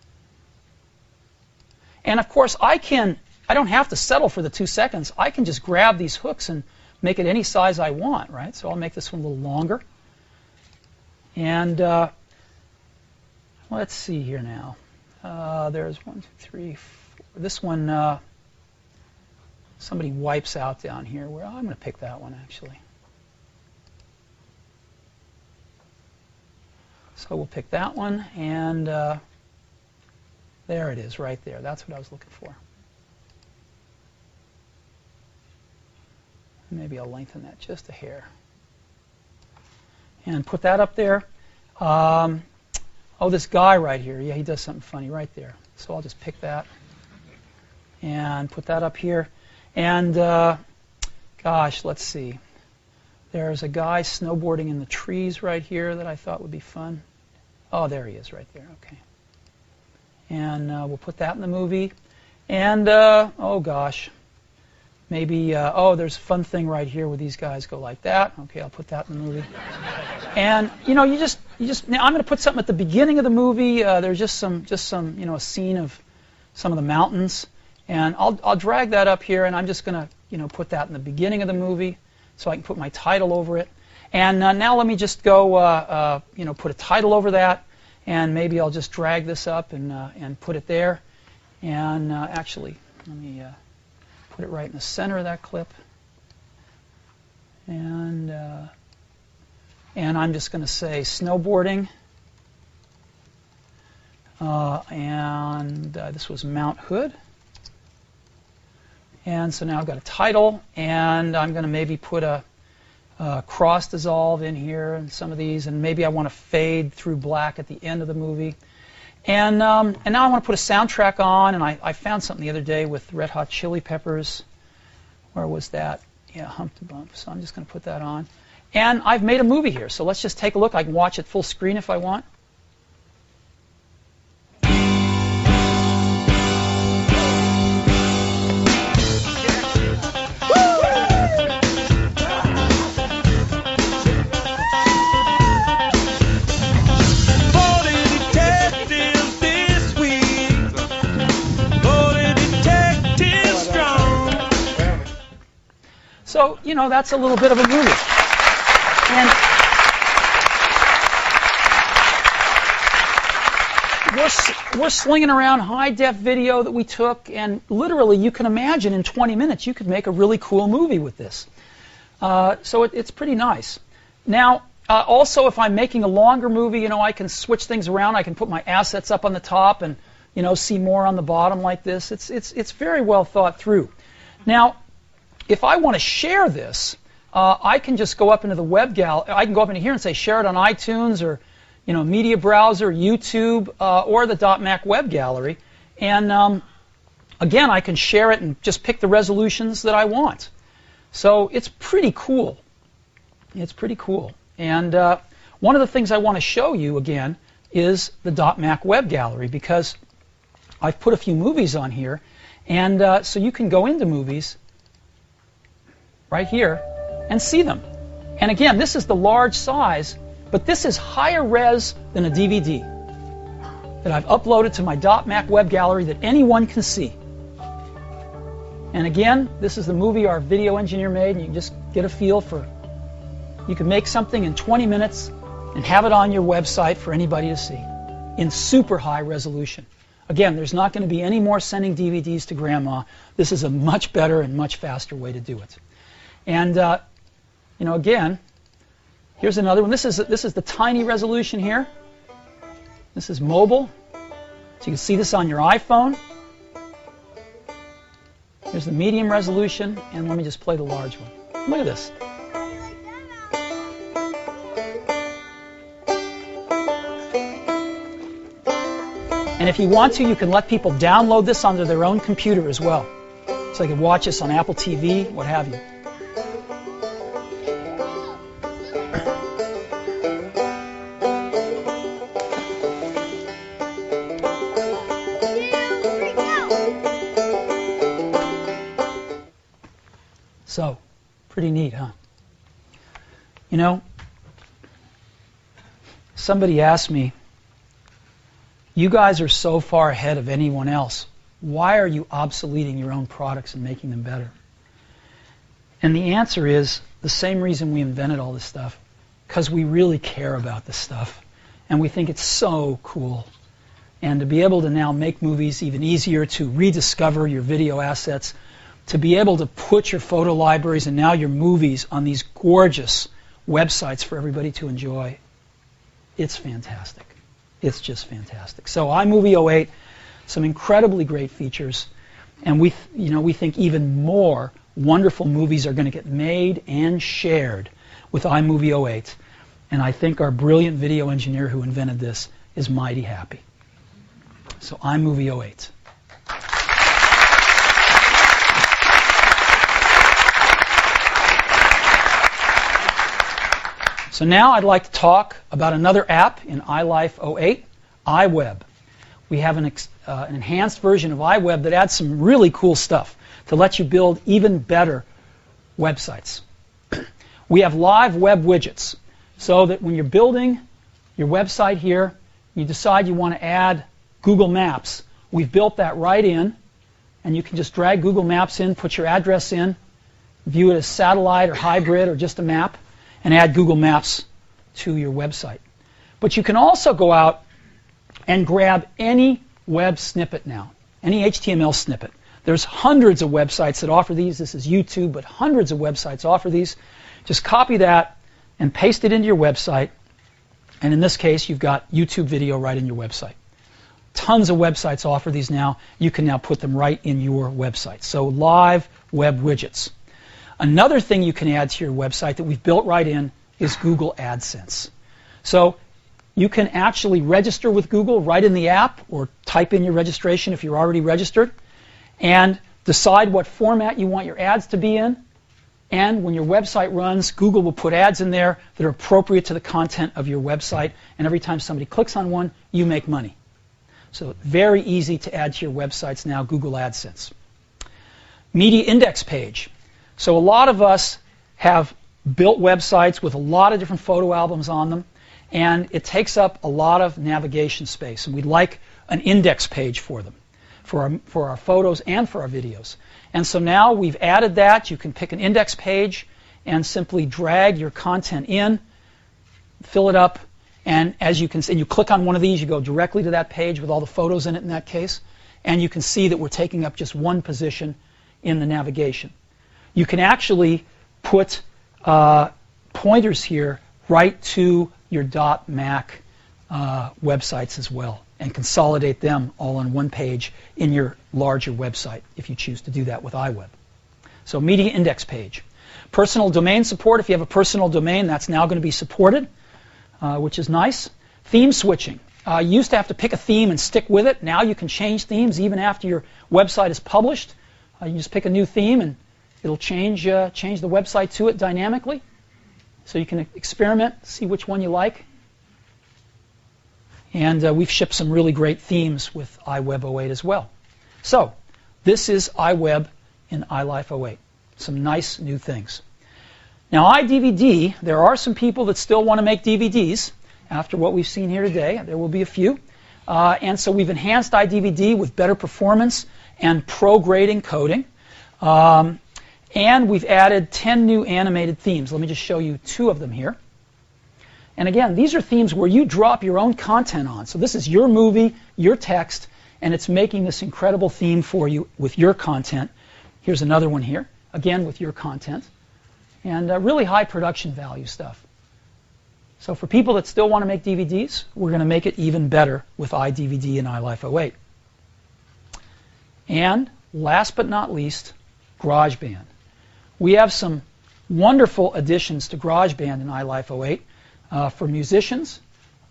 And of course, I don't have to settle for the 2 seconds. I can just grab these hooks and make it any size I want, right? So I'll make this one a little longer. And let's see here now. There's 1, 2, 3, 4. This one, somebody wipes out down here. Well, I'm going to pick that one, actually. So we'll pick that one, and there it is right there. That's what I was looking for. Maybe I'll lengthen that just a hair. And put that up there. Oh, this guy right here. Yeah, he does something funny right there. So I'll just pick that and put that up here. And, gosh, let's see. There's a guy snowboarding in the trees right here that I thought would be fun. Oh, there he is right there. Okay. And we'll put that in the movie. And, oh, gosh. Maybe, oh, there's a fun thing right here where these guys go like that. Okay, I'll put that in the movie. And, now I'm going to put something at the beginning of the movie. There's just some, a scene of some of the mountains. And I'll drag that up here, and I'm just going to, put that in the beginning of the movie so I can put my title over it. And now let me just go, put a title over that, and maybe I'll just drag this up and put it there. And actually, let me put it right in the center of that clip. And I'm just going to say snowboarding. And this was Mount Hood. And so now I've got a title, and I'm going to maybe put a cross dissolve in here and some of these, and maybe I want to fade through black at the end of the movie. And now I want to put a soundtrack on, and I found something the other day with Red Hot Chili Peppers. Where was that? Yeah, Humpty Bump. So I'm just going to put that on. And I've made a movie here, so let's just take a look. I can watch it full screen if I want. So, that's a little bit of a movie. And we're slinging around high-def video that we took, and literally, you can imagine in 20 minutes, you could make a really cool movie with this. So it's pretty nice. Now, also, if I'm making a longer movie, I can switch things around. I can put my assets up on the top and, see more on the bottom like this. It's very well thought through. Now, if I want to share this, I can just go up into the web gallery. I can go up into here and say share it on iTunes or, media browser, YouTube, or the .Mac web gallery. And again, I can share it and just pick the resolutions that I want. So it's pretty cool. It's pretty cool. And one of the things I want to show you again is the .Mac web gallery, because I've put a few movies on here, and so you can go into movies right here and see them. And again, this is the large size, but this is higher res than a DVD that I've uploaded to my .Mac web gallery that anyone can see. And again, this is the movie our video engineer made, and you can just get a feel for, you can make something in 20 minutes and have it on your website for anybody to see in super high resolution. Again, there's not going to be any more sending DVDs to grandma. This is a much better and much faster way to do it. And, again, here's another one. This is the tiny resolution here. This is mobile. So you can see this on your iPhone. Here's the medium resolution. And let me just play the large one. Look at this. And if you want to, you can let people download this onto their own computer as well. so they could watch us on Apple TV, what have you. So, pretty neat, huh? You know, somebody asked me, you guys are so far ahead of anyone else. Why are you obsoleting your own products and making them better? And the answer is the same reason we invented all this stuff, because we really care about this stuff. And we think it's so cool. And to be able to now make movies even easier, to rediscover your video assets, to be able to put your photo libraries and now your movies on these gorgeous websites for everybody to enjoy, it's fantastic. It's just fantastic. So iMovie 08, some incredibly great features, and we think even more wonderful movies are going to get made and shared with iMovie 08. And I think our brilliant video engineer who invented this is mighty happy. So iMovie 08. So now I'd like to talk about another app in iLife 08, iWeb. We have an enhanced version of iWeb that adds some really cool stuff to let you build even better websites. We have live web widgets, so that when you're building your website here, you decide you want to add Google Maps. We've built that right in, and you can just drag Google Maps in, put your address in, view it as satellite or hybrid or just a map, and add Google Maps to your website. But you can also go out and grab any web snippet now, any HTML snippet. There's hundreds of websites that offer these. This is YouTube, but hundreds of websites offer these. Just copy that and paste it into your website. And in this case, you've got YouTube video right in your website. Tons of websites offer these now. You can now put them right in your website. So live web widgets. Another thing you can add to your website that we've built right in is Google AdSense. So you can actually register with Google right in the app, or type in your registration if you're already registered, and decide what format you want your ads to be in. And when your website runs, Google will put ads in there that are appropriate to the content of your website. And every time somebody clicks on one, you make money. So very easy to add to your websites now, Google AdSense. Media index page. So a lot of us have built websites with a lot of different photo albums on them, and it takes up a lot of navigation space. And we'd like an index page for them, for our photos and for our videos. And so now we've added that. You can pick an index page and simply drag your content in, fill it up, and as you can see, you click on one of these, you go directly to that page with all the photos in it in that case, and you can see that we're taking up just one position in the navigation. You can actually put pointers here right to your .mac websites as well, and consolidate them all on one page in your larger website if you choose to do that with iWeb. So media index page. Personal domain support. If you have a personal domain, that's now going to be supported, which is nice. Theme switching. You used to have to pick a theme and stick with it. Now you can change themes even after your website is published. You can just pick a new theme and it'll change the website to it dynamically. So you can experiment, see which one you like. And we've shipped some really great themes with iWeb 08 as well. So this is iWeb in iLife 08. Some nice new things. Now iDVD, there are some people that still want to make DVDs after what we've seen here today. There will be a few. And so we've enhanced iDVD with better performance and pro-grade encoding. And we've added 10 new animated themes. Let me just show you 2 of them here. And again, these are themes where you drop your own content on. So this is your movie, your text, and it's making this incredible theme for you with your content. Here's another one here, again with your content. And really high production value stuff. So for people that still want to make DVDs, we're going to make it even better with iDVD and iLife 08. And last but not least, GarageBand. We have some wonderful additions to GarageBand in iLife 08 for musicians,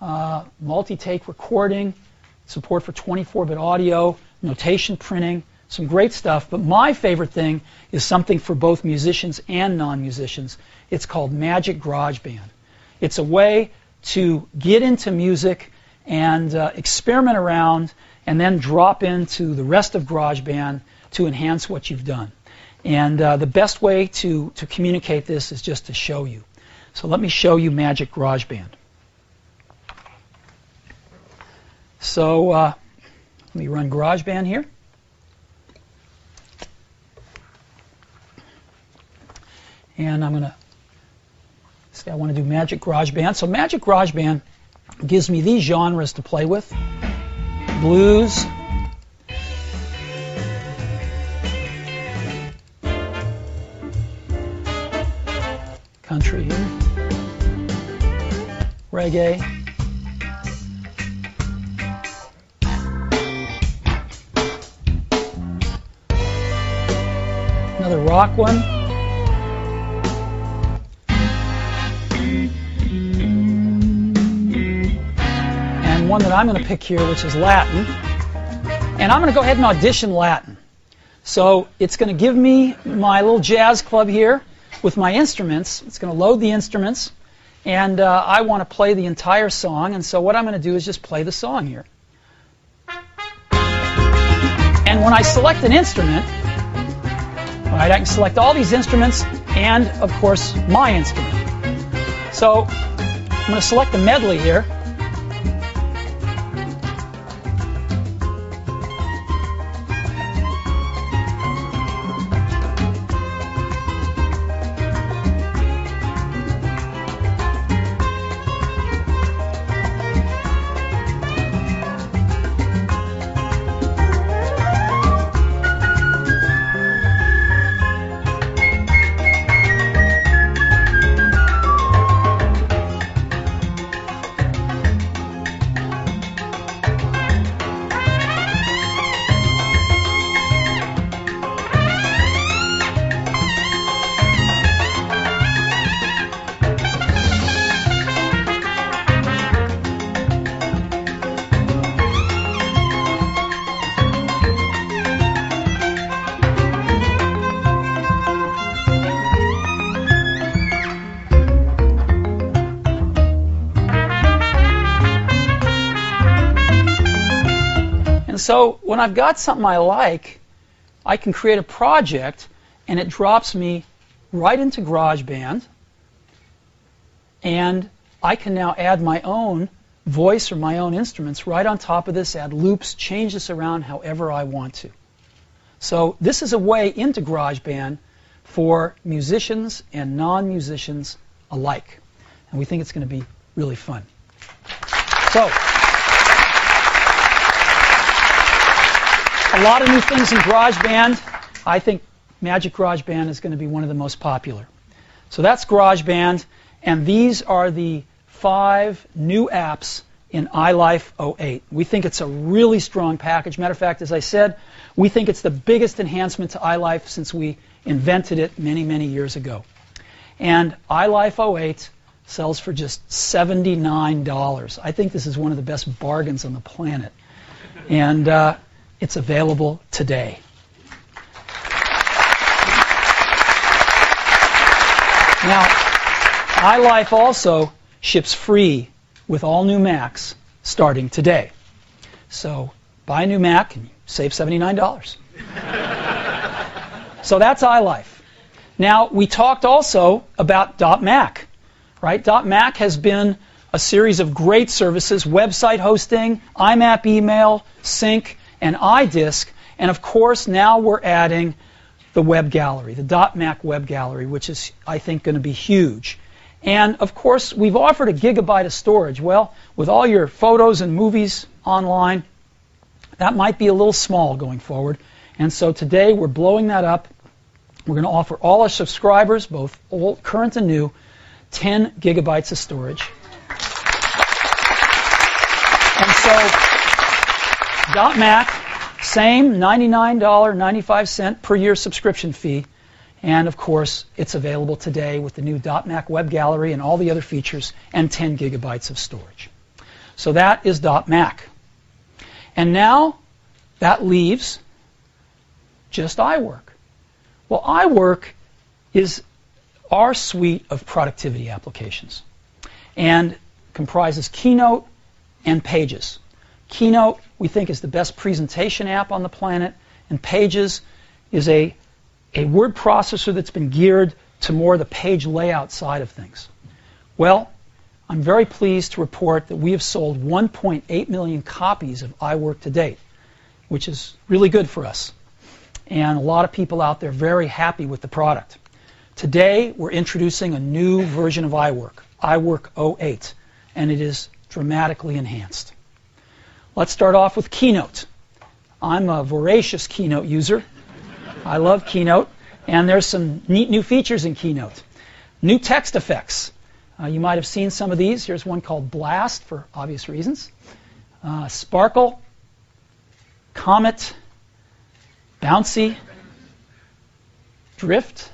multi-take recording, support for 24-bit audio, notation printing, some great stuff, but my favorite thing is something for both musicians and non-musicians. It's called Magic GarageBand. It's a way to get into music and experiment around and then drop into the rest of GarageBand to enhance what you've done. And the best way to communicate this is just to show you. So let me show you Magic GarageBand. So let me run GarageBand here. And I'm going to say I want to do Magic GarageBand. So Magic GarageBand gives me these genres to play with. Blues, country, reggae, another rock one, and one that I'm going to pick here, which is Latin. And I'm going to go ahead and audition Latin. So it's going to give me my little jazz club here with my instruments. It's going to load the instruments, and I want to play the entire song. And so what I'm going to do is just play the song here. And when I select an instrument, right, I can select all these instruments and, of course, my instrument. So I'm going to select the medley here. So when I've got something I like, I can create a project, and it drops me right into GarageBand, and I can now add my own voice or my own instruments right on top of this, add loops, change this around however I want to. So this is a way into GarageBand for musicians and non-musicians alike, and we think it's going to be really fun. So a lot of new things in GarageBand. I think Magic GarageBand is going to be one of the most popular. So that's GarageBand, and these are the 5 new apps in iLife 08. We think it's a really strong package. Matter of fact, as I said, we think it's the biggest enhancement to iLife since we invented it many, many years ago. And iLife 08 sells for just $79. I think this is one of the best bargains on the planet. And it's available today. Now, iLife also ships free with all new Macs starting today. So buy a new Mac and save $79. So that's iLife. Now, we talked also about .Mac, right? .Mac has been a series of great services, website hosting, IMAP email, sync, and iDisk, and of course now we're adding the web gallery, the .Mac web gallery, which is, I think, going to be huge. And of course we've offered a gigabyte of storage. Well, with all your photos and movies online, that might be a little small going forward. And so today we're blowing that up. We're going to offer all our subscribers, both old, current and new, 10 gigabytes of storage. And so .Mac, same $99.95 per year subscription fee, and of course it's available today with the new .Mac web gallery and all the other features and 10 gigabytes of storage. So that is .Mac. And now that leaves just iWork? Well, iWork is our suite of productivity applications and comprises Keynote and Pages. Keynote, we think, is the best presentation app on the planet, and Pages is a word processor that's been geared to more the page layout side of things. Well, I'm very pleased to report that we have sold 1.8 million copies of iWork to date, which is really good for us. And a lot of people out there are very happy with the product. Today, we're introducing a new version of iWork, iWork 08, and it is dramatically enhanced. Let's start off with Keynote. I'm a voracious Keynote user. I love Keynote, and there's some neat new features in Keynote. New text effects. You might have seen some of these. Here's one called Blast, for obvious reasons. Sparkle, Comet, Bouncy, Drift,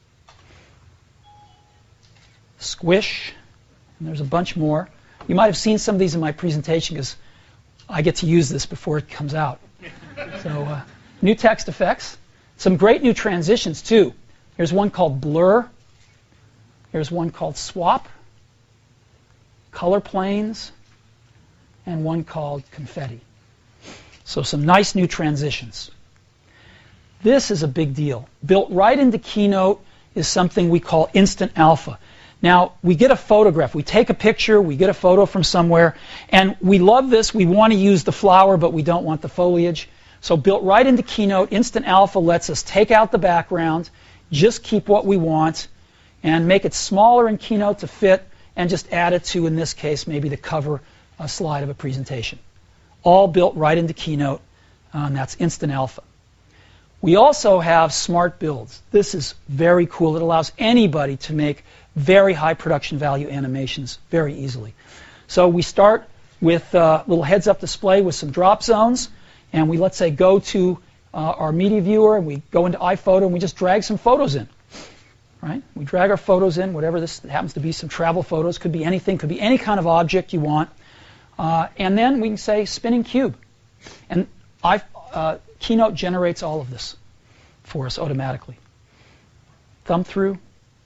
Squish, and there's a bunch more. You might have seen some of these in my presentation because I get to use this before it comes out. So, new text effects. Some great new transitions, too. Here's one called Blur. Here's one called Swap, Color Planes, and one called Confetti. So some nice new transitions. This is a big deal. Built right into Keynote is something we call Instant Alpha. Now, we get a photograph. We take a picture, we get a photo from somewhere, and we love this. We want to use the flower, but we don't want the foliage. So built right into Keynote, Instant Alpha lets us take out the background, just keep what we want, and make it smaller in Keynote to fit, and just add it to, in this case, maybe the cover slide of a presentation. All built right into Keynote, and that's Instant Alpha. We also have Smart Builds. This is very cool. It allows anybody to make very high production value animations very easily. So we start with a little heads-up display with some drop zones, and we, let's say, go to our media viewer, and we go into iPhoto, and we just drag some photos in. Right? We drag our photos in, whatever this happens to be, some travel photos, could be anything, could be any kind of object you want. And then we can say spinning cube. And Keynote generates all of this for us automatically. Thumb through.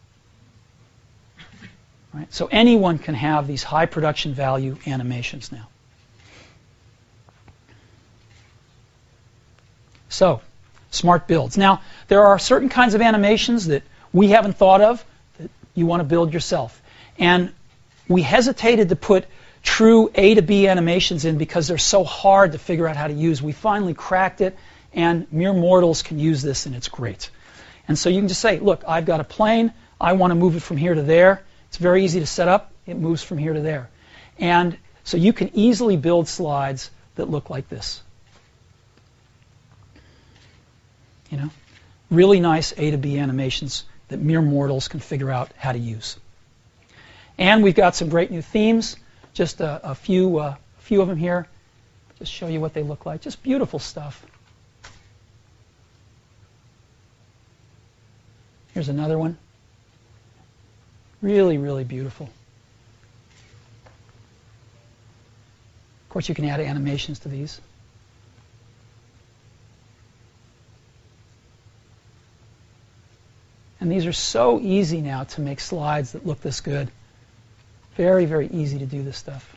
Right? So anyone can have these high production value animations now. So, Smart Builds. Now, there are certain kinds of animations that we haven't thought of that you want to build yourself. And we hesitated to put true A to B animations in because they're so hard to figure out how to use. We finally cracked it, and mere mortals can use this, and it's great. And so you can just say, look, I've got a plane. I want to move it from here to there. It's very easy to set up. It moves from here to there. And so you can easily build slides that look like this. You know, really nice A to B animations that mere mortals can figure out how to use. And we've got some great new themes, just a few of them here. Just show you what they look like. Just beautiful stuff. Here's another one. Really, really beautiful. Of course, you can add animations to these. And these are so easy now to make slides that look this good. Very, very easy to do this stuff.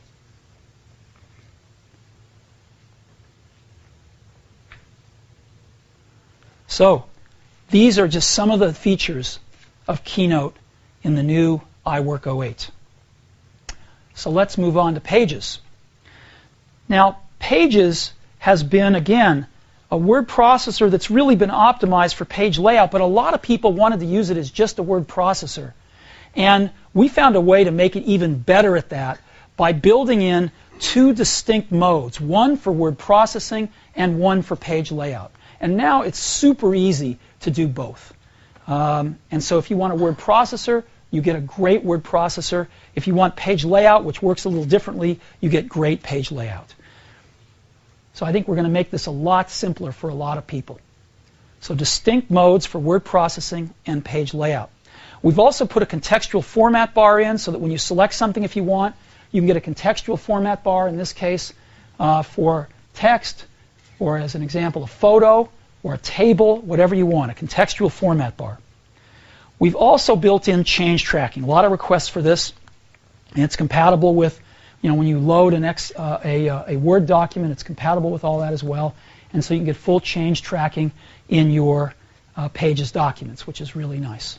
So, these are just some of the features of Keynote in the new iWork 08. So let's move on to Pages. Now, Pages has been, again, a word processor that's really been optimized for page layout, but a lot of people wanted to use it as just a word processor. And we found a way to make it even better at that by building in two distinct modes, one for word processing and one for page layout. And now it's super easy to do both. And so if you want a word processor, you get a great word processor. If you want page layout, which works a little differently, you get great page layout. So I think we're going to make this a lot simpler for a lot of people. So distinct modes for word processing and page layout. We've also put a contextual format bar in so that when you select something if you want, you can get a contextual format bar, in this case, for text, or as an example, a photo, or a table, whatever you want, a contextual format bar. We've also built in change tracking. A lot of requests for this, and it's compatible with, when you load a Word document, it's compatible with all that as well. And so you can get full change tracking in your Pages documents, which is really nice.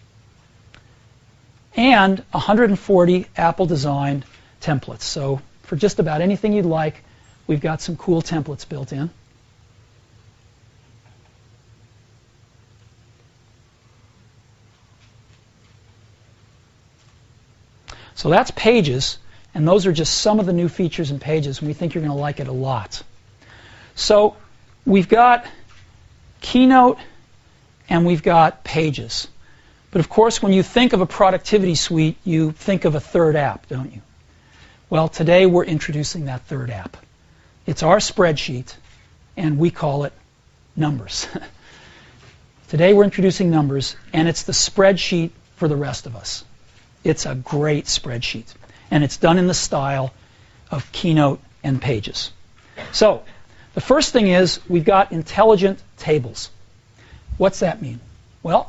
And 140 Apple-designed templates. So for just about anything you'd like, we've got some cool templates built in. So that's Pages, and those are just some of the new features in Pages, and we think you're going to like it a lot. So we've got Keynote and we've got Pages. But of course, when you think of a productivity suite, you think of a third app, don't you? Well, today we're introducing that third app. It's our spreadsheet, and we call it Numbers. Today we're introducing Numbers, and it's the spreadsheet for the rest of us. It's a great spreadsheet, and it's done in the style of Keynote and Pages. So the first thing is we've got intelligent tables. What's that mean? Well,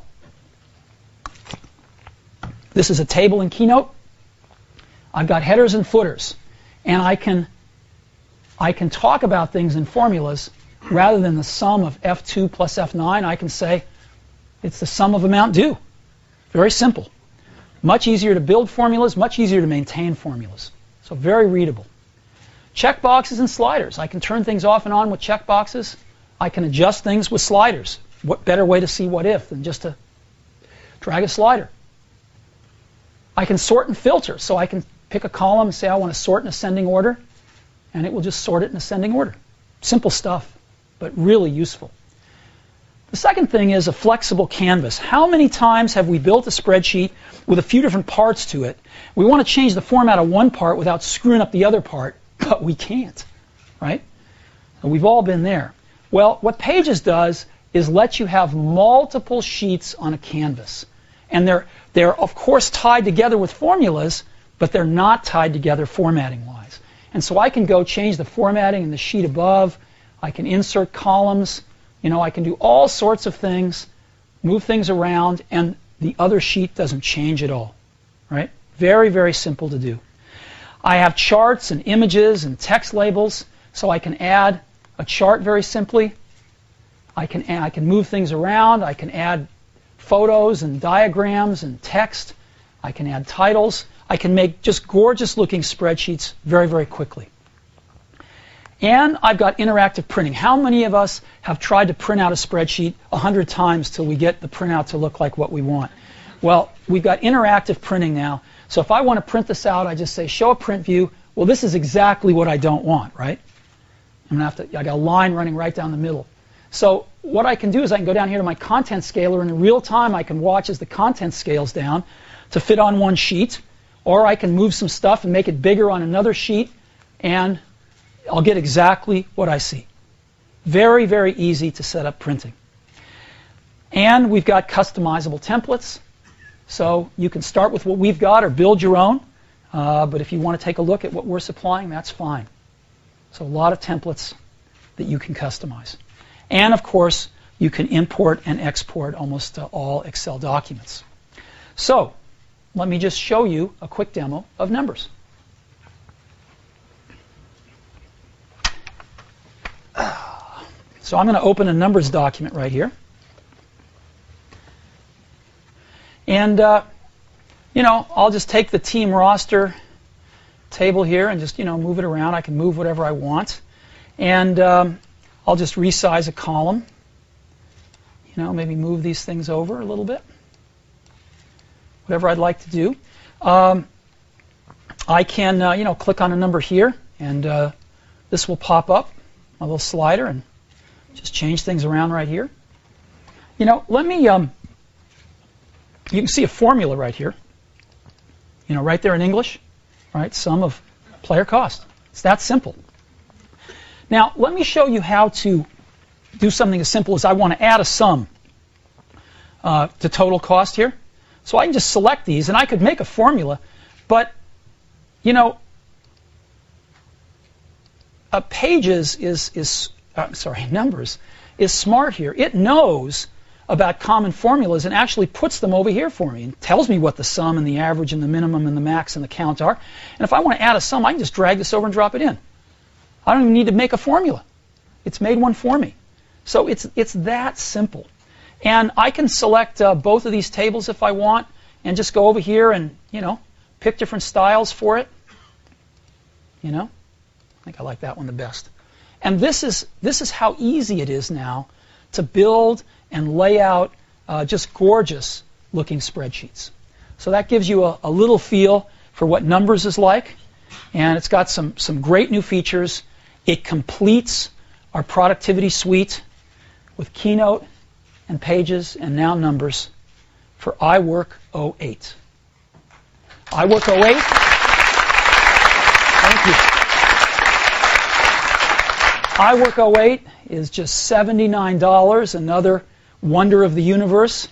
this is a table in Keynote. I've got headers and footers, and I can talk about things in formulas rather than the sum of F2 plus F9. I can say it's the sum of amount due. Very simple. Much easier to build formulas, much easier to maintain formulas. So very readable. Checkboxes and sliders. I can turn things off and on with checkboxes. I can adjust things with sliders. What better way to see what if than just to drag a slider? I can sort and filter. So I can pick a column and say I want to sort in ascending order, and it will just sort it in ascending order. Simple stuff, but really useful. The second thing is a flexible canvas. How many times have we built a spreadsheet with a few different parts to it? We want to change the format of one part without screwing up the other part, but we can't, right? And we've all been there. Well, what Pages does is let you have multiple sheets on a canvas. And they're of course tied together with formulas, but they're not tied together formatting-wise. And so I can go change the formatting in the sheet above. I can insert columns. I can do all sorts of things, move things around, and the other sheet doesn't change at all, right? Very, very simple to do. I have charts and images and text labels, so I can add a chart very simply. I can move things around. I can add photos and diagrams and text. I can add titles. I can make just gorgeous-looking spreadsheets very, very quickly. And I've got interactive printing. How many of us have tried to print out a spreadsheet 100 times till we get the printout to look like what we want? Well, we've got interactive printing now. So if I want to print this out, I just say, show a print view. Well, this is exactly what I don't want, right? I got a line running right down the middle. So what I can do is I can go down here to my content scaler, and in real time I can watch as the content scales down to fit on one sheet, or I can move some stuff and make it bigger on another sheet, and I'll get exactly what I see. Very, very easy to set up printing. And we've got customizable templates. So you can start with what we've got or build your own. But if you want to take a look at what we're supplying, that's fine. So a lot of templates that you can customize. And of course, you can import and export almost all Excel documents. So let me just show you a quick demo of Numbers. So I'm going to open a Numbers document right here. And, I'll just take the team roster table here and just, move it around. I can move whatever I want. And I'll just resize a column. Maybe move these things over a little bit. Whatever I'd like to do. I can, click on a number here, and this will pop up, my little slider, and just change things around right here. Let me, you can see a formula right here. Right there in English, right? Sum of player cost. It's that simple. Now, let me show you how to do something as simple as I want to add a sum to total cost here. So I can just select these, and I could make a formula, but, Pages Numbers is smart here. It knows about common formulas and actually puts them over here for me and tells me what the sum and the average and the minimum and the max and the count are. And if I want to add a sum, I can just drag this over and drop it in. I don't even need to make a formula. It's made one for me. So it's that simple. And I can select both of these tables if I want and just go over here and, pick different styles for it. I think I like that one the best. And this is how easy it is now to build and lay out just gorgeous looking spreadsheets. So that gives you a little feel for what Numbers is like. And it's got some great new features. It completes our productivity suite with Keynote and Pages and now Numbers for iWork 08. iWork 08. Thank you. iWork 08 is just $79, another wonder of the universe.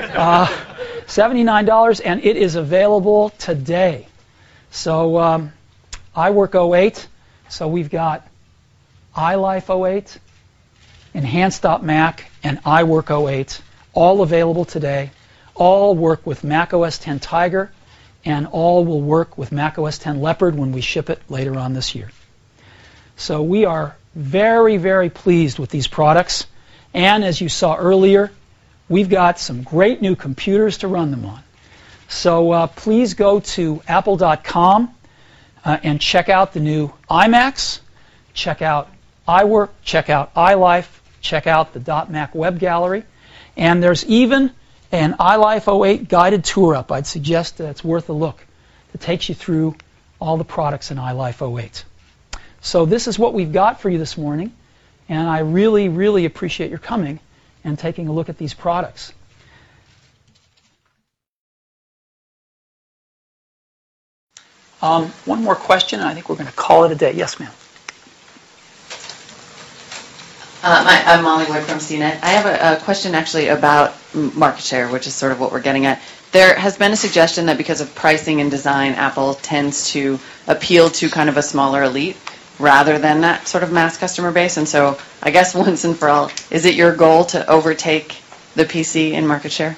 $79, and it is available today. So iWork 08, so we've got iLife 08, Enhanced.Mac, and iWork 08, all available today. All work with Mac OS X Tiger, and all will work with Mac OS X Leopard when we ship it later on this year. So we are very, very pleased with these products. And as you saw earlier, we've got some great new computers to run them on. So please go to apple.com and check out the new iMacs, check out iWork, check out iLife, check out the .Mac web gallery. And there's even an iLife 08 guided tour up. I'd suggest that it's worth a look. It takes you through all the products in iLife 08. So this is what we've got for you this morning. And I really, really appreciate your coming and taking a look at these products. One more question, and I think we're going to call it a day. Yes, ma'am. I'm Molly Wood from CNET. I have a question actually about market share, which is sort of what we're getting at. There has been a suggestion that because of pricing and design, Apple tends to appeal to kind of a smaller elite rather than that sort of mass customer base. And so I guess once and for all, is it your goal to overtake the PC in market share?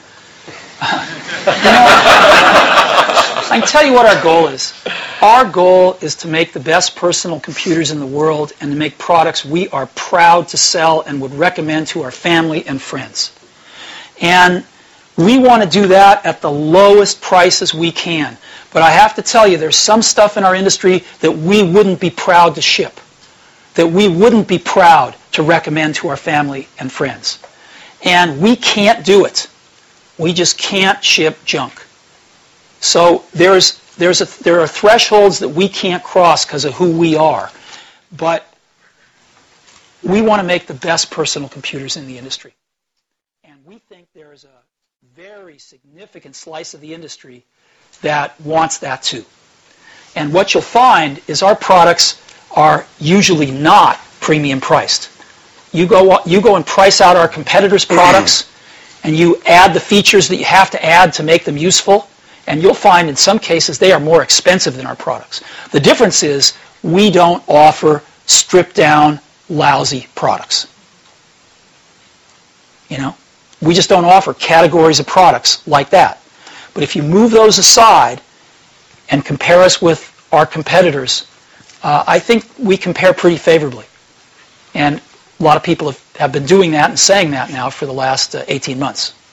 I can tell you what our goal is. Our goal is to make the best personal computers in the world and to make products we are proud to sell and would recommend to our family and friends. And we want to do that at the lowest prices we can. But I have to tell you, there's some stuff in our industry that we wouldn't be proud to ship, that we wouldn't be proud to recommend to our family and friends. And we can't do it. We just can't ship junk. So there are thresholds that we can't cross because of who we are. But we want to make the best personal computers in the industry. And we think there is a very significant slice of the industry that wants that too. And what you'll find is our products are usually not premium priced. You go and price out our competitors' products, and you add the features that you have to add to make them useful, and you'll find in some cases they are more expensive than our products. The difference is we don't offer stripped-down, lousy products. We just don't offer categories of products like that. But if you move those aside and compare us with our competitors, I think we compare pretty favorably. And a lot of people have been doing that and saying that now for the last 18 months.